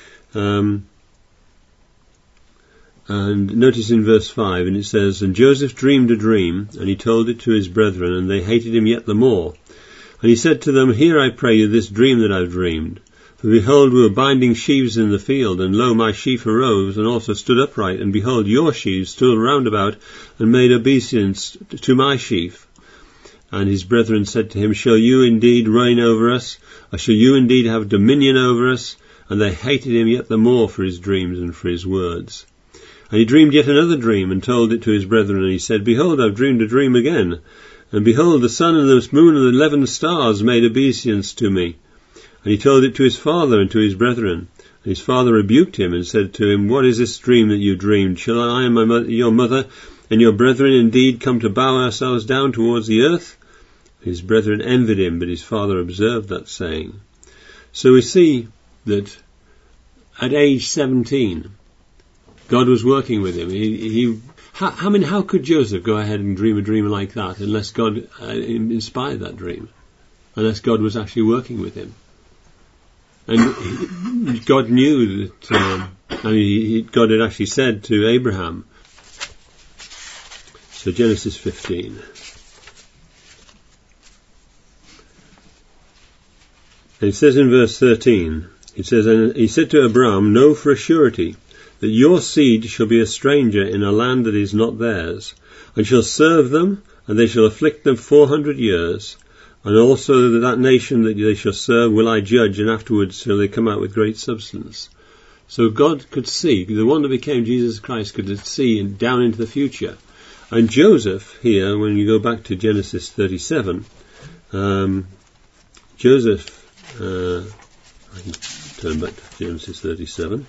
And notice in verse 5, and it says, And Joseph dreamed a dream, and he told it to his brethren, and they hated him yet the more. And he said to them, Hear, I pray you, this dream that I've dreamed. For behold, we were binding sheaves in the field, and lo, my sheaf arose, and also stood upright, and behold, your sheaves stood round about, and made obeisance to my sheaf. And his brethren said to him, Shall you indeed reign over us? Or shall you indeed have dominion over us? And they hated him yet the more for his dreams and for his words. And he dreamed yet another dream, and told it to his brethren, and he said, Behold, I've dreamed a dream again. And behold, the sun and the moon and the 11 stars made obeisance to me. And he told it to his father and to his brethren. And his father rebuked him and said to him, What is this dream that you dreamed? Shall I and your mother and your brethren indeed come to bow ourselves down towards the earth? His brethren envied him, but his father observed that saying. So we see that at age 17, God was working with him. How could Joseph go ahead and dream a dream like that unless God inspired that dream? Unless God was actually working with him? And God knew that, God had actually said to Abraham. So Genesis 15. And it says in verse 13, it says, And he said to Abraham, Know for a surety that your seed shall be a stranger in a land that is not theirs, and shall serve them, and they shall afflict them 400 years. And also that nation that they shall serve will I judge, and afterwards shall they come out with great substance. So God could see, the one that became Jesus Christ could see down into the future. And Joseph here, when you go back to Genesis 37, Joseph, I can turn back to Genesis 37.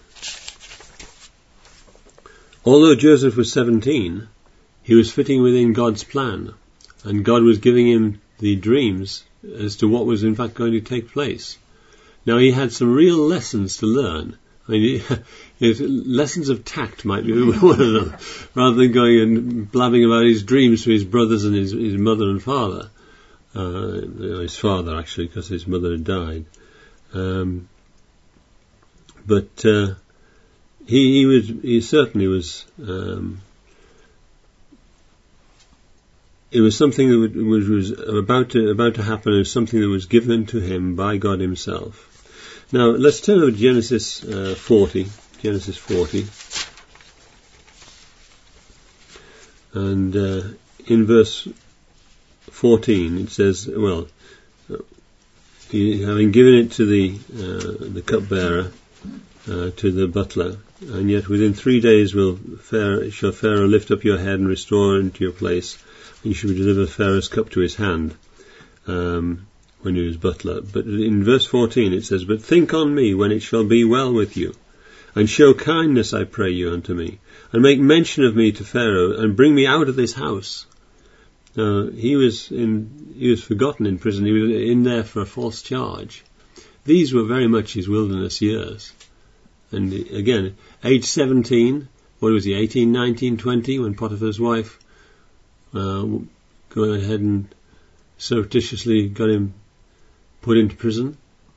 Although Joseph was 17, he was fitting within God's plan, and God was giving him the dreams as to what was in fact going to take place. Now he had some real lessons to learn. I mean, lessons of tact might be one of them, rather than going and blabbing about his dreams to his brothers and his mother and father. His father, actually, because his mother had died. But he certainly was. It was something that was about to happen. It was something that was given to him by God Himself. Now let's turn over to Genesis 40. Genesis 40, and in verse 14 it says, "Well, having given it to the cupbearer, to the butler, and yet within 3 days shall Pharaoh lift up your head and restore into your place. You should deliver Pharaoh's cup to his hand." When he was butler. But in verse 14 it says, "But think on me when it shall be well with you, and show kindness, I pray you, unto me, and make mention of me to Pharaoh, and bring me out of this house." Now, he was forgotten in prison. He was in there for a false charge. These were very much his wilderness years. And again, age 17, what was he, 18, 19, 20, when Potiphar's wife going ahead and surreptitiously got him put into prison.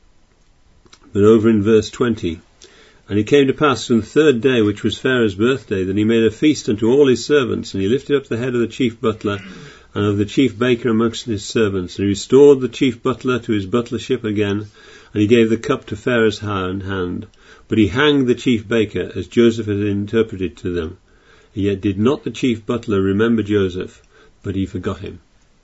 But over in verse 20, "And it came to pass on the 3rd day, which was Pharaoh's birthday, that he made a feast unto all his servants, and he lifted up the head of the chief butler and of the chief baker amongst his servants, and he restored the chief butler to his butlership again, and he gave the cup to Pharaoh's hand. But he hanged the chief baker, as Joseph had interpreted to them. Yet did not the chief butler remember Joseph, but he forgot him."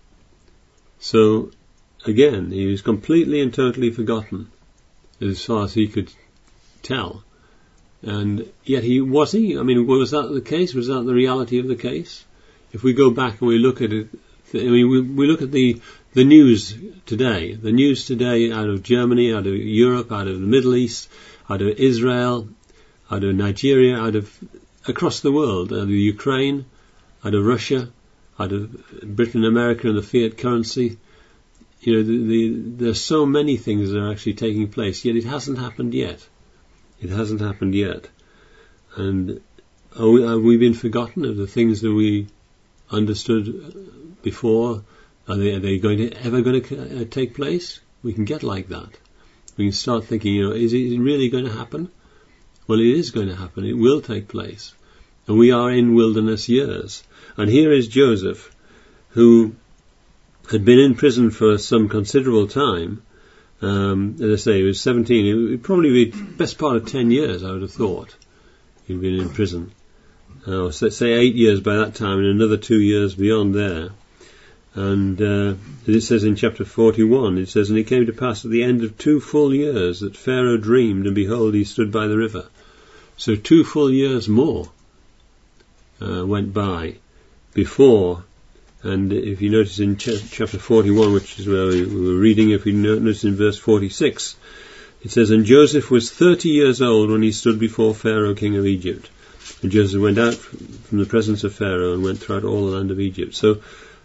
So, again, he was completely and totally forgotten, as far as he could tell. And yet was he? I mean, was that the case? Was that the reality of the case? If we go back and we look at it, I mean, we look at the news today. The news today out of Germany, out of Europe, out of the Middle East, out of Israel, out of Nigeria, out of across the world, out of Ukraine, out of Russia, out of Britain, America, and the fiat currency. You know, there's so many things that are actually taking place, yet it hasn't happened yet. It hasn't happened yet. And have we been forgotten of the things that we understood before? Are they ever going to take place? We can get like that. We can start thinking, is it really going to happen? Well, it is going to happen. It will take place. And we are in wilderness years. And here is Joseph, who had been in prison for some considerable time. As I say, he was 17. It would probably be the best part of 10 years, I would have thought. He'd been in prison. Say 8 years by that time, and another 2 years beyond there. And it says in chapter 41, it says, "And it came to pass at the end of 2 full years that Pharaoh dreamed, and behold, he stood by the river." So 2 full years more went by before And if you notice in chapter 41, which is where we were reading, if we notice in verse 46, it says, "And Joseph was 30 years old when he stood before Pharaoh, king of Egypt. And Joseph went out from the presence of Pharaoh and went throughout all the land of Egypt." So,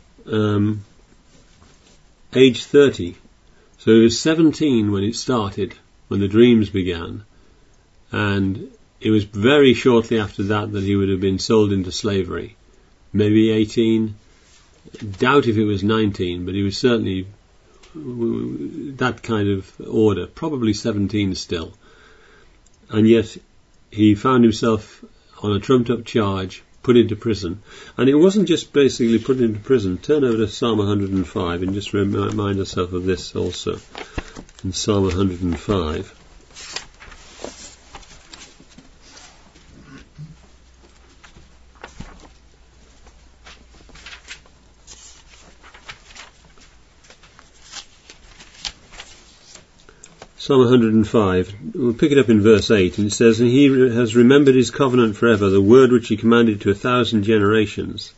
age 30. So he was 17 when it started, when the dreams began. And it was very shortly after that he would have been sold into slavery. Maybe 18. Doubt if it was 19, but he was certainly that kind of order. Probably 17 still. And yet he found himself on a trumped-up charge, put into prison. And it wasn't just basically put into prison. Turn over to Psalm 105 and just remind yourself of this also. In Psalm 105. Psalm 105, we'll pick it up in verse 8, and it says, "And he has remembered his covenant forever, the word which he commanded to 1,000 generations,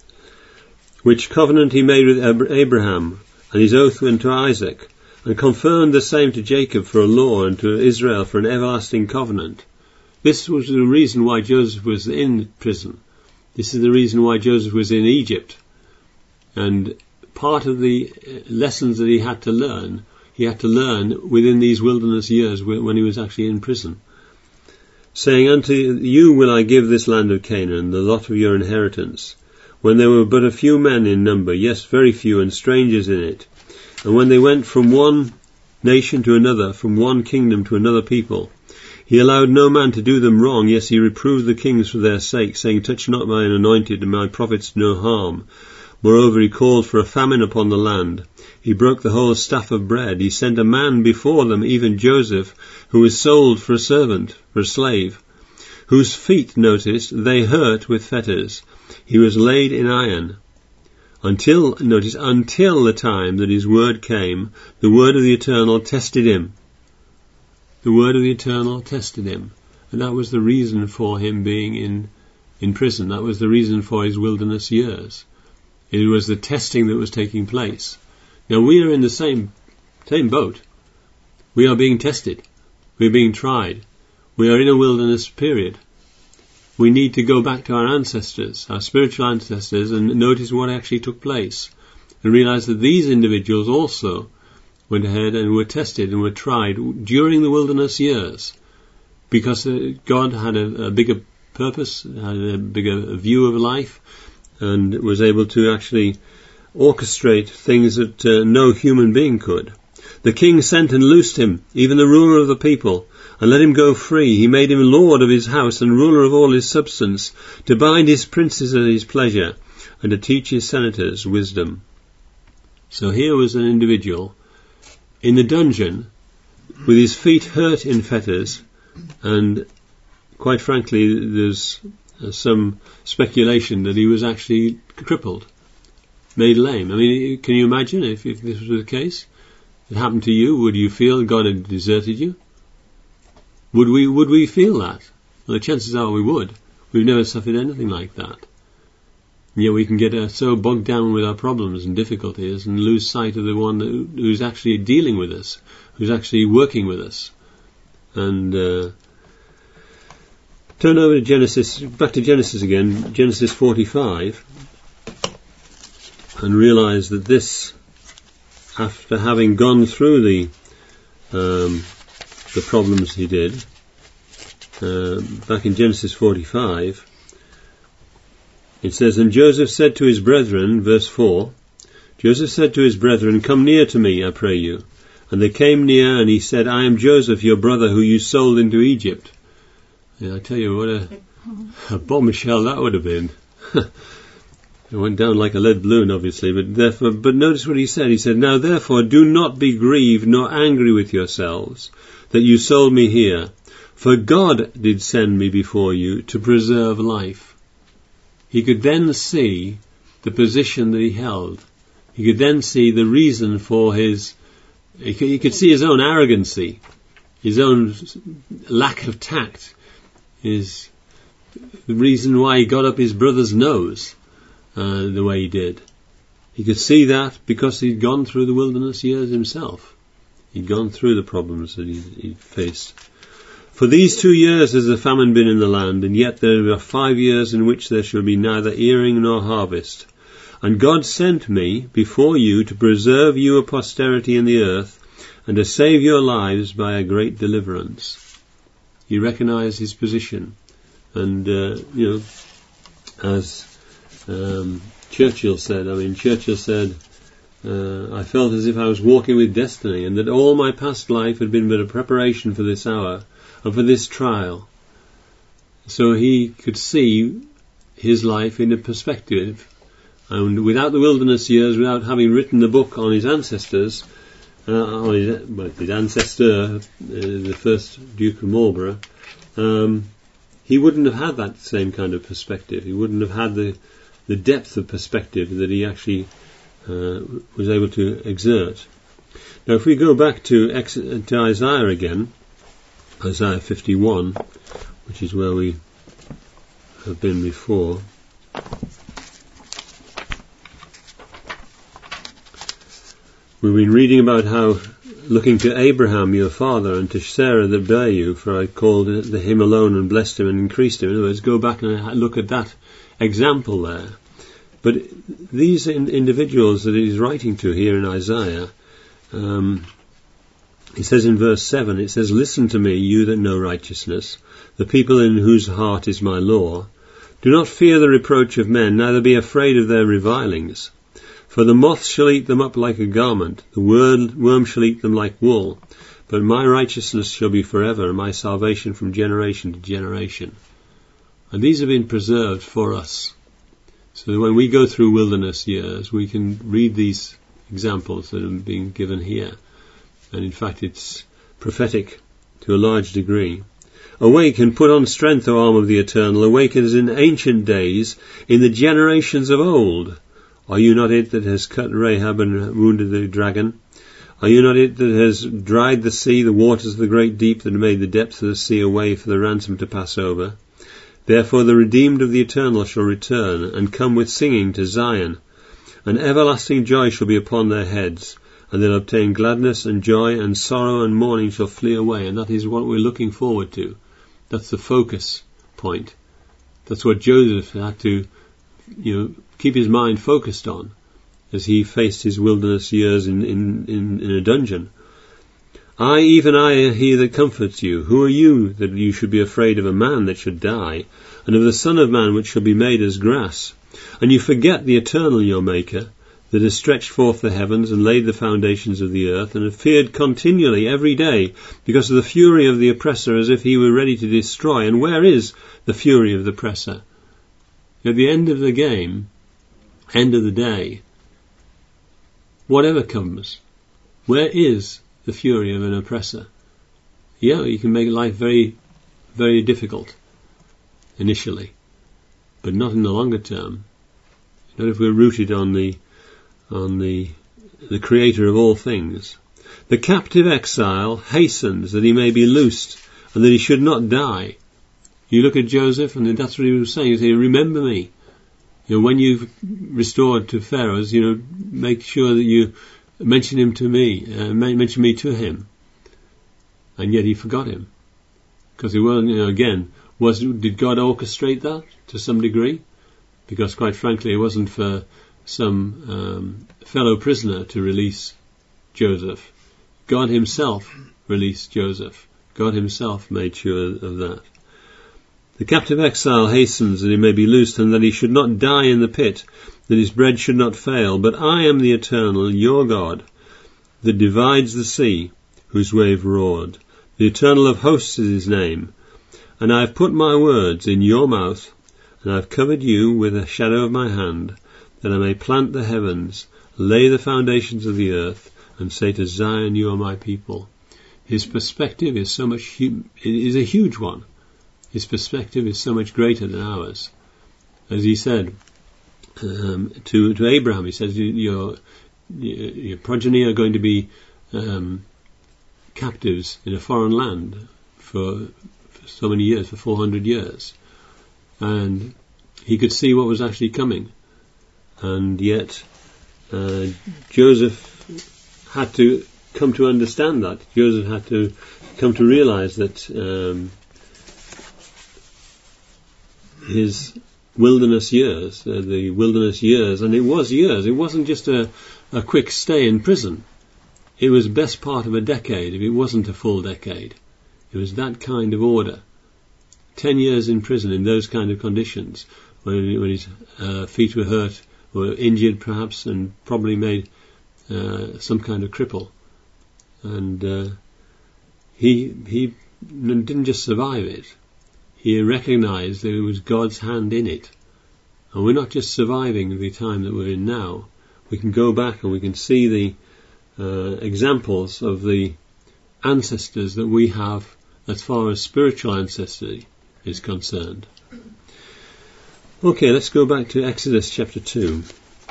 which covenant he made with Abraham, and his oath unto Isaac, and confirmed the same to Jacob for a law, and to Israel for an everlasting covenant." This was the reason why Joseph was in prison. This is the reason why Joseph was in Egypt. And part of the lessons that he had to learn within these wilderness years when he was actually in prison. "Saying, Unto you will I give this land of Canaan, the lot of your inheritance, when there were but a few men in number, yes, very few, and strangers in it. And when they went from one nation to another, from one kingdom to another people, he allowed no man to do them wrong, yes, he reproved the kings for their sake, saying, Touch not mine anointed, and my prophets no harm. Moreover, he called for a famine upon the land. He broke the whole staff of bread. He sent a man before them, even Joseph, who was sold for a servant, for a slave, whose feet, notice, they hurt with fetters. He was laid in iron. Until the time that his word came, the word of the Eternal tested him. The word of the Eternal tested him. And that was the reason for him being in prison. That was the reason for his wilderness years. It was the testing that was taking place. Now we are in the same boat. We are being tested. We are being tried. We are in a wilderness period. We need to go back to our ancestors, our spiritual ancestors, and notice what actually took place. And realize that these individuals also went ahead and were tested and were tried during the wilderness years. Because God had a bigger purpose, had a bigger view of life, and was able to actually orchestrate things that no human being could. The king sent and loosed him, even the ruler of the people, and let him go free. He made him lord of his house and ruler of all his substance, to bind his princes at his pleasure, and to teach his senators wisdom. So here was an individual in the dungeon, with his feet hurt in fetters, and quite frankly, there's some speculation that he was actually crippled, made lame. I mean, can you imagine if this was the case? It happened to you, would you feel God had deserted you? Would we feel that? Well, the chances are we would. We've never suffered anything like that. And yet we can get so bogged down with our problems and difficulties and lose sight of the one who's actually dealing with us, who's actually working with us. And turn over to Genesis, back to Genesis again, Genesis 45, and realize that this, after having gone through the problems he did, back in Genesis 45, it says, And Joseph said to his brethren, verse 4, Joseph said to his brethren, Come near to me, I pray you. And they came near, and he said, I am Joseph, your brother, who you sold into Egypt. Yeah, I tell you, what a bombshell that would have been. It went down like a lead balloon, obviously, but notice what he said. He said, Now therefore do not be grieved nor angry with yourselves, that you sold me here. For God did send me before you to preserve life. He could then see the position that he held. He could then see the reason for he could see his own arrogancy, his own lack of tact, is the reason why he got up his brother's nose the way he did. He could see that because he'd gone through the wilderness years himself. He'd gone through the problems that he'd faced. For these 2 years has the famine been in the land, and yet there are 5 years in which there shall be neither earing nor harvest. And God sent me before you to preserve you a posterity in the earth, and to save your lives by a great deliverance. He recognized his position. And, as Churchill said, I felt as if I was walking with destiny, and that all my past life had been but a preparation for this hour, and for this trial. So he could see his life in a perspective. And without the wilderness years, without having written the book on his ancestors, his ancestor, the first Duke of Marlborough, he wouldn't have had that same kind of perspective. He wouldn't have had the depth of perspective that he actually was able to exert. Now, if we go back to Isaiah again, Isaiah 51, which is where we have been before. We've been reading about how, looking to Abraham your father and to Sarah that bare you, for I called him alone and blessed him and increased him. In other words, go back and look at that example there. But these individuals that he's writing to here in Isaiah, it says in verse 7, it says, Listen to me, you that know righteousness, the people in whose heart is my law. Do not fear the reproach of men, neither be afraid of their revilings. For the moth shall eat them up like a garment, the worm shall eat them like wool. But my righteousness shall be forever, and my salvation from generation to generation. And these have been preserved for us. So that when we go through wilderness years, we can read these examples that are being given here. And in fact, it's prophetic to a large degree. Awake and put on strength, O arm of the Eternal. Awake as in ancient days, in the generations of old. Are you not it that has cut Rahab and wounded the dragon? Are you not it that has dried the sea, the waters of the great deep, that made the depths of the sea a way for the ransom to pass over? Therefore the redeemed of the Eternal shall return, and come with singing to Zion. And everlasting joy shall be upon their heads, and they'll obtain gladness and joy, and sorrow and mourning shall flee away. And that is what we're looking forward to. That's the focus point. That's what Joseph had to, keep his mind focused on as he faced his wilderness years in a dungeon. I, even I, he that comforts you. Who are you that you should be afraid of a man that should die, and of the Son of Man which shall be made as grass? And you forget the Eternal your Maker, that has stretched forth the heavens and laid the foundations of the earth, and have feared continually every day because of the fury of the oppressor, as if he were ready to destroy. And where is the fury of the oppressor? At the end of the game, end of the day, whatever comes, where is the fury of an oppressor? Yeah, you can make life very, very difficult initially, but not in the longer term. Not if we're rooted on the Creator of all things. The captive exile hastens that he may be loosed, and that he should not die. You look at Joseph, and that's what he was saying. He said, remember me. When you've restored to Pharaoh's, make sure that you mention him to me, mention me to him. And yet he forgot him. Because he wasn't, did God orchestrate that to some degree? Because quite frankly, it wasn't for some fellow prisoner to release Joseph. God himself released Joseph. God himself made sure of that. The captive exile hastens that he may be loosed, and that he should not die in the pit, that his bread should not fail. But I am the Eternal, your God, that divides the sea, whose wave roared. The Eternal of hosts is his name. And I have put my words in your mouth, and I have covered you with a shadow of my hand, that I may plant the heavens, lay the foundations of the earth, and say to Zion, you are my people. His perspective is so much, it is a huge one. His perspective is so much greater than ours. As he said to Abraham, he says, your progeny are going to be captives in a foreign land for so many years, for 400 years. And he could see what was actually coming. And yet Joseph had to come to understand that. Joseph had to come to realize that his wilderness years, the wilderness years, and it was years, it wasn't just a quick stay in prison. It was best part of a decade, if it wasn't a full decade. It was that kind of order. 10 years in prison in those kind of conditions, when his feet were hurt, or injured perhaps, and probably made some kind of cripple. And he didn't just survive it. He recognized that it was God's hand in it. And we're not just surviving the time that we're in now. We can go back and we can see the examples of the ancestors that we have as far as spiritual ancestry is concerned. Okay, let's go back to Exodus chapter 2.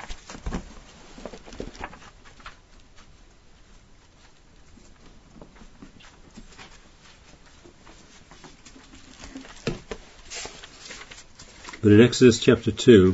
But in Exodus chapter 2,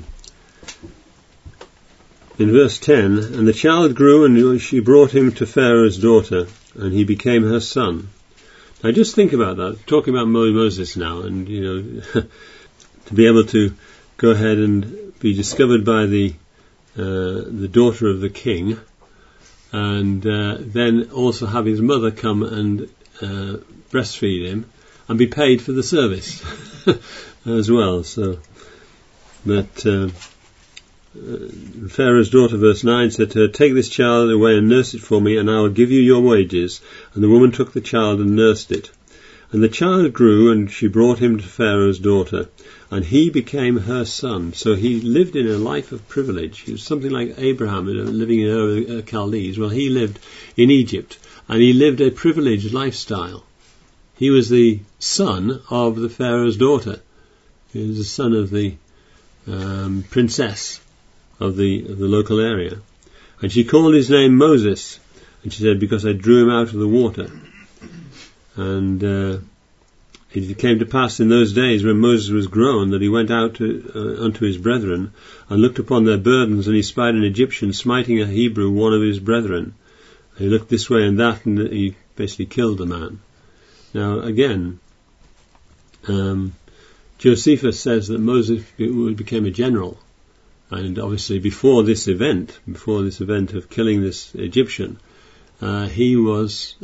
in verse 10, and the child grew, and she brought him to Pharaoh's daughter, and he became her son. Now just think about that, talking about Moses now, and to be able to go ahead and be discovered by the daughter of the king, and then also have his mother come and breastfeed him, and be paid for the service as well. So, but Pharaoh's daughter, verse 9, said to her, "Take this child away and nurse it for me, and I will give you your wages." And the woman took the child and nursed it. And the child grew, and she brought him to Pharaoh's daughter, and he became her son. So he lived in a life of privilege. He was something like Abraham living in Ur of Chaldees. Well, he lived in Egypt, and he lived a privileged lifestyle. He was the son of the Pharaoh's daughter. He was the son of the princess of the local area. And she called his name Moses, and she said, because I drew him out of the water. And it came to pass in those days when Moses was grown that he went out unto his brethren and looked upon their burdens, and he spied an Egyptian smiting a Hebrew, one of his brethren. And he looked this way and that, and he basically killed the man. Now again, Josephus says that Moses became a general, and obviously before this event of killing this Egyptian, he was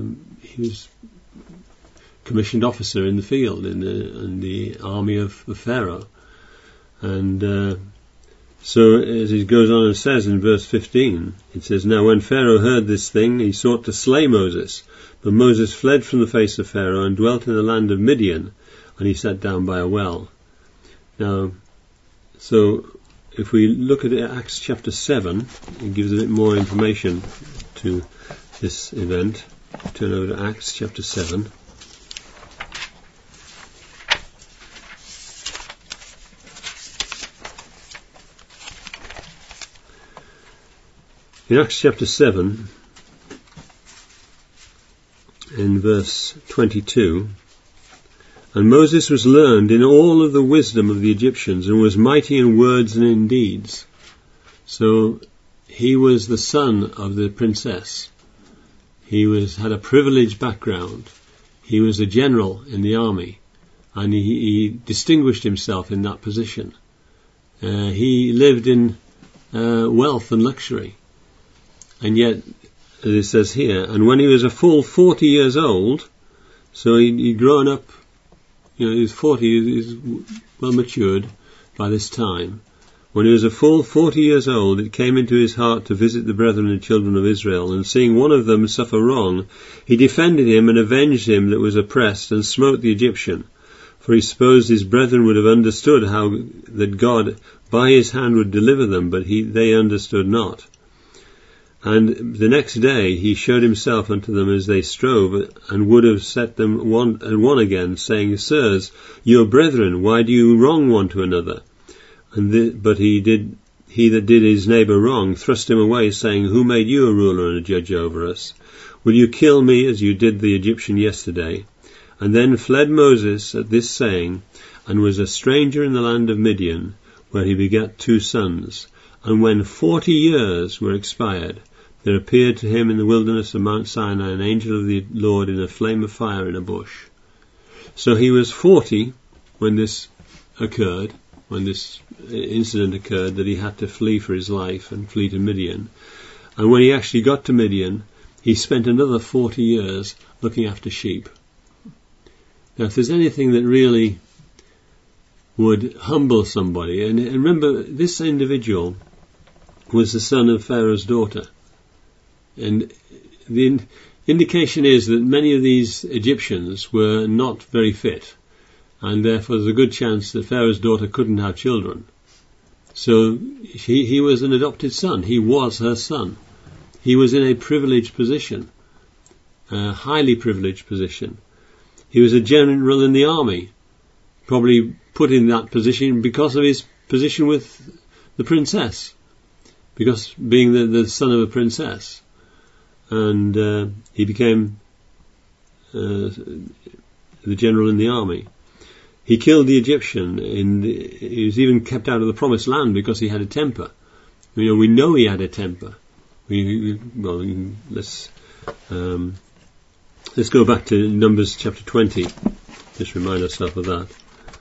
commissioned officer in the field in the army of Pharaoh. And so as he goes on and says in verse 15, it says, "Now when Pharaoh heard this thing, he sought to slay Moses, but Moses fled from the face of Pharaoh and dwelt in the land of Midian, and he sat down by a well." Now, so if we look at Acts chapter 7, it gives a bit more information to this event. Turn over to Acts chapter 7. In Acts chapter 7, in verse 22, "And Moses was learned in all of the wisdom of the Egyptians, and was mighty in words and in deeds." So he was the son of the princess. He had a privileged background. He was a general in the army, and he distinguished himself in that position. He lived in wealth and luxury. And yet, as it says here, and when he was a full 40 years old, so he'd grown up, he was 40, he's well matured by this time. When he was a full 40 years old, it came into his heart to visit the brethren and children of Israel, and seeing one of them suffer wrong, he defended him and avenged him that was oppressed, and smote the Egyptian. For he supposed his brethren would have understood how that God by his hand would deliver them, but they understood not. And the next day he showed himself unto them as they strove, and would have set them one again, saying, Sirs, your brethren, why do you wrong one to another? But he that did his neighbour wrong thrust him away, saying, Who made you a ruler and a judge over us? Will you kill me as you did the Egyptian yesterday? And then fled Moses at this saying, and was a stranger in the land of Midian, where he begat 2 sons. And when 40 years were expired, there appeared to him in the wilderness of Mount Sinai an angel of the Lord in a flame of fire in a bush. So he was 40 when this occurred, when this incident occurred, that he had to flee for his life and flee to Midian. And when he actually got to Midian, he spent another 40 years looking after sheep. Now, if there's anything that really would humble somebody, and remember, this individual was the son of Pharaoh's daughter. And the indication is that many of these Egyptians were not very fit, and therefore there's a good chance that Pharaoh's daughter couldn't have children. So he was an adopted son. He was her son. He was in a privileged position, a highly privileged position. He was a general in the army, probably put in that position because of his position with the princess, because being the son of a princess. And he became the general in the army. He killed the Egyptian. He was even kept out of the promised land because he had a temper. We know he had a temper. Let's go back to Numbers chapter 20. Just remind ourselves of that.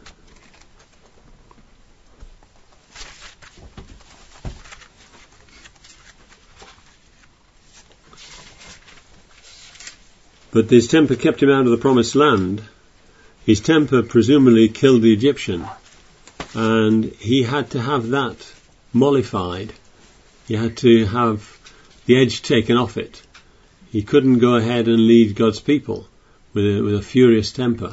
But his temper kept him out of the promised land. His temper presumably killed the Egyptian, and he had to have that mollified. He had to have the edge taken off it. He couldn't go ahead and lead God's people with a furious temper,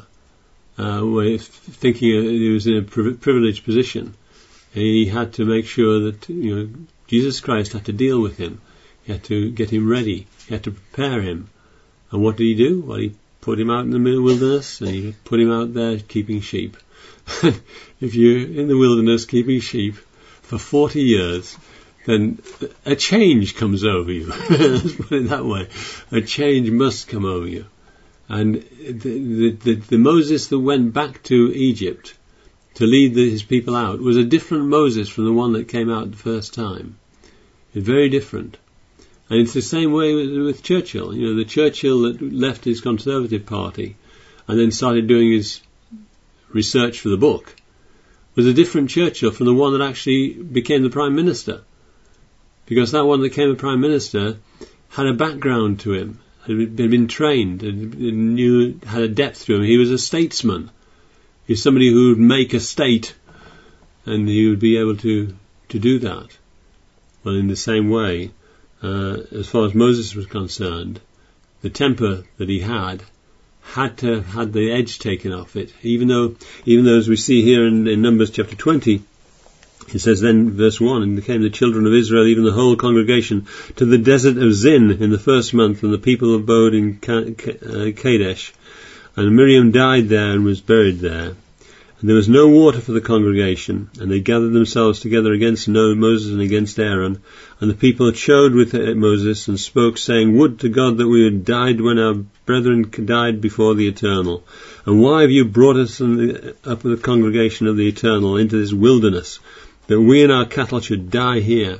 thinking he was in a privileged position. He had to make sure that Jesus Christ had to deal with him. He had to get him ready. He had to prepare him. And what did he do? Well, he put him out in the wilderness, and he put him out there keeping sheep. If you're in the wilderness keeping sheep for 40 years, then a change comes over you. Let's put it that way. A change must come over you. And the Moses that went back to Egypt to lead his people out was a different Moses from the one that came out the first time. It's very different. And it's the same way with Churchill. The Churchill that left his Conservative Party and then started doing his research for the book was a different Churchill from the one that actually became the Prime Minister. Because that one that became the Prime Minister had a background to him, had been trained, had a depth to him. He was a statesman. He was somebody who would make a state, and he would be able to do that. Well, in the same way, as far as Moses was concerned, the temper that he had to have had the edge taken off it. Even though as we see here in Numbers chapter 20, it says then, verse 1, and came the children of Israel, even the whole congregation, to the desert of Zin in the first month, and the people abode in Kadesh. And Miriam died there and was buried there. And there was no water for the congregation, and they gathered themselves together against Moses and against Aaron. And the people chode with Moses and spoke, saying, Would to God that we had died when our brethren died before the Eternal. And why have you brought us up with the congregation of the Eternal into this wilderness, that we and our cattle should die here?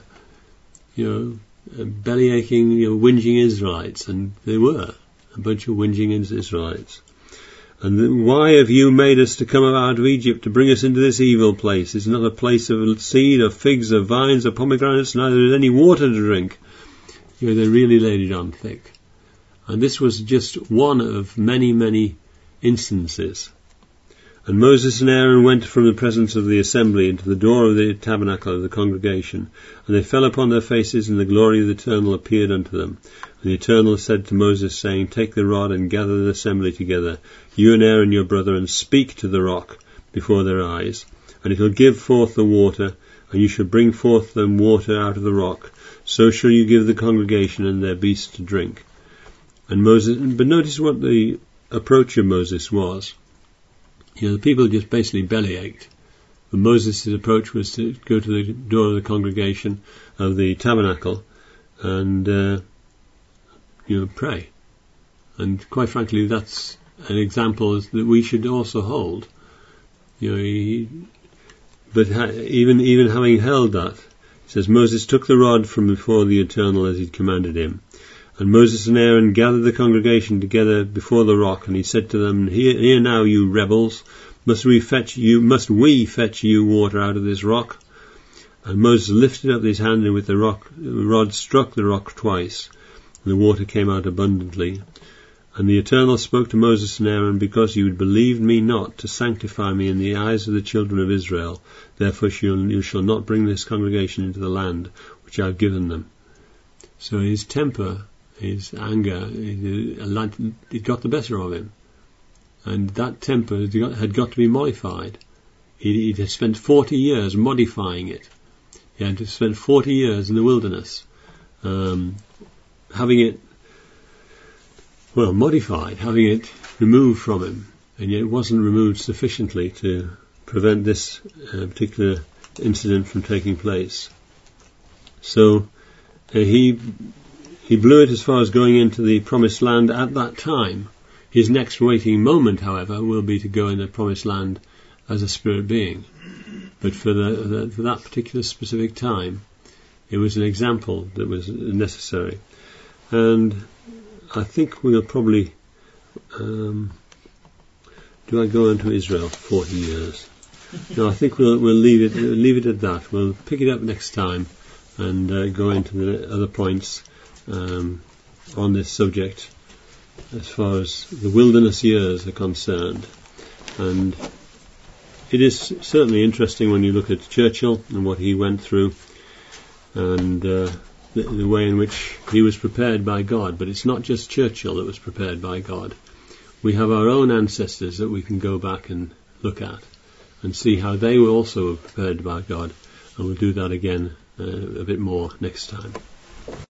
Bellyaching, whinging Israelites, and they were a bunch of whinging Israelites. And why have you made us to come out of Egypt to bring us into this evil place? It's not a place of seed, or figs, or vines, or pomegranates, neither is any water to drink. They really laid it on thick. And this was just one of many, many instances. And Moses and Aaron went from the presence of the assembly into the door of the tabernacle of the congregation, and they fell upon their faces, and the glory of the Eternal appeared unto them. And the Eternal said to Moses, saying, Take the rod and gather the assembly together, you and Aaron your brother, and speak to the rock before their eyes, and it will give forth the water, and you shall bring forth the water out of the rock. So shall you give the congregation and their beasts to drink. And Moses, but notice what the approach of Moses was. The people just basically bellyached. But Moses' approach was to go to the door of the congregation of the tabernacle and pray. And quite frankly, that's an example that we should also hold. But even having held that, It says, Moses took the rod from before the Eternal as he'd commanded him. And Moses and Aaron gathered the congregation together before the rock, and he said to them, Hear now, you rebels, must we fetch you water out of this rock? And Moses lifted up his hand, and with the rod struck the rock twice, and the water came out abundantly. And the Eternal spoke to Moses and Aaron, because you believed me not to sanctify me in the eyes of the children of Israel, therefore you shall not bring this congregation into the land which I have given them. So his temper, his anger, it got the better of him. And that temper had got to be modified. He had spent 40 years modifying it. He had to spend 40 years in the wilderness, having it modified, having it removed from him, and yet it wasn't removed sufficiently to prevent this particular incident from taking place. So he blew it as far as going into the promised land at that time. His next waiting moment, however, will be to go in the promised land as a spirit being. But for that particular specific time, it was an example that was necessary. And I think we'll probably... do I go into Israel for 40 years? No, I think we'll leave it at that. We'll pick it up next time and go into the other points on this subject as far as the wilderness years are concerned. And it is certainly interesting when you look at Churchill and what he went through, and the way in which he was prepared by God. But it's not just Churchill that was prepared by God. We have our own ancestors that we can go back and look at and see how they were also prepared by God, and we'll do that again a bit more next time.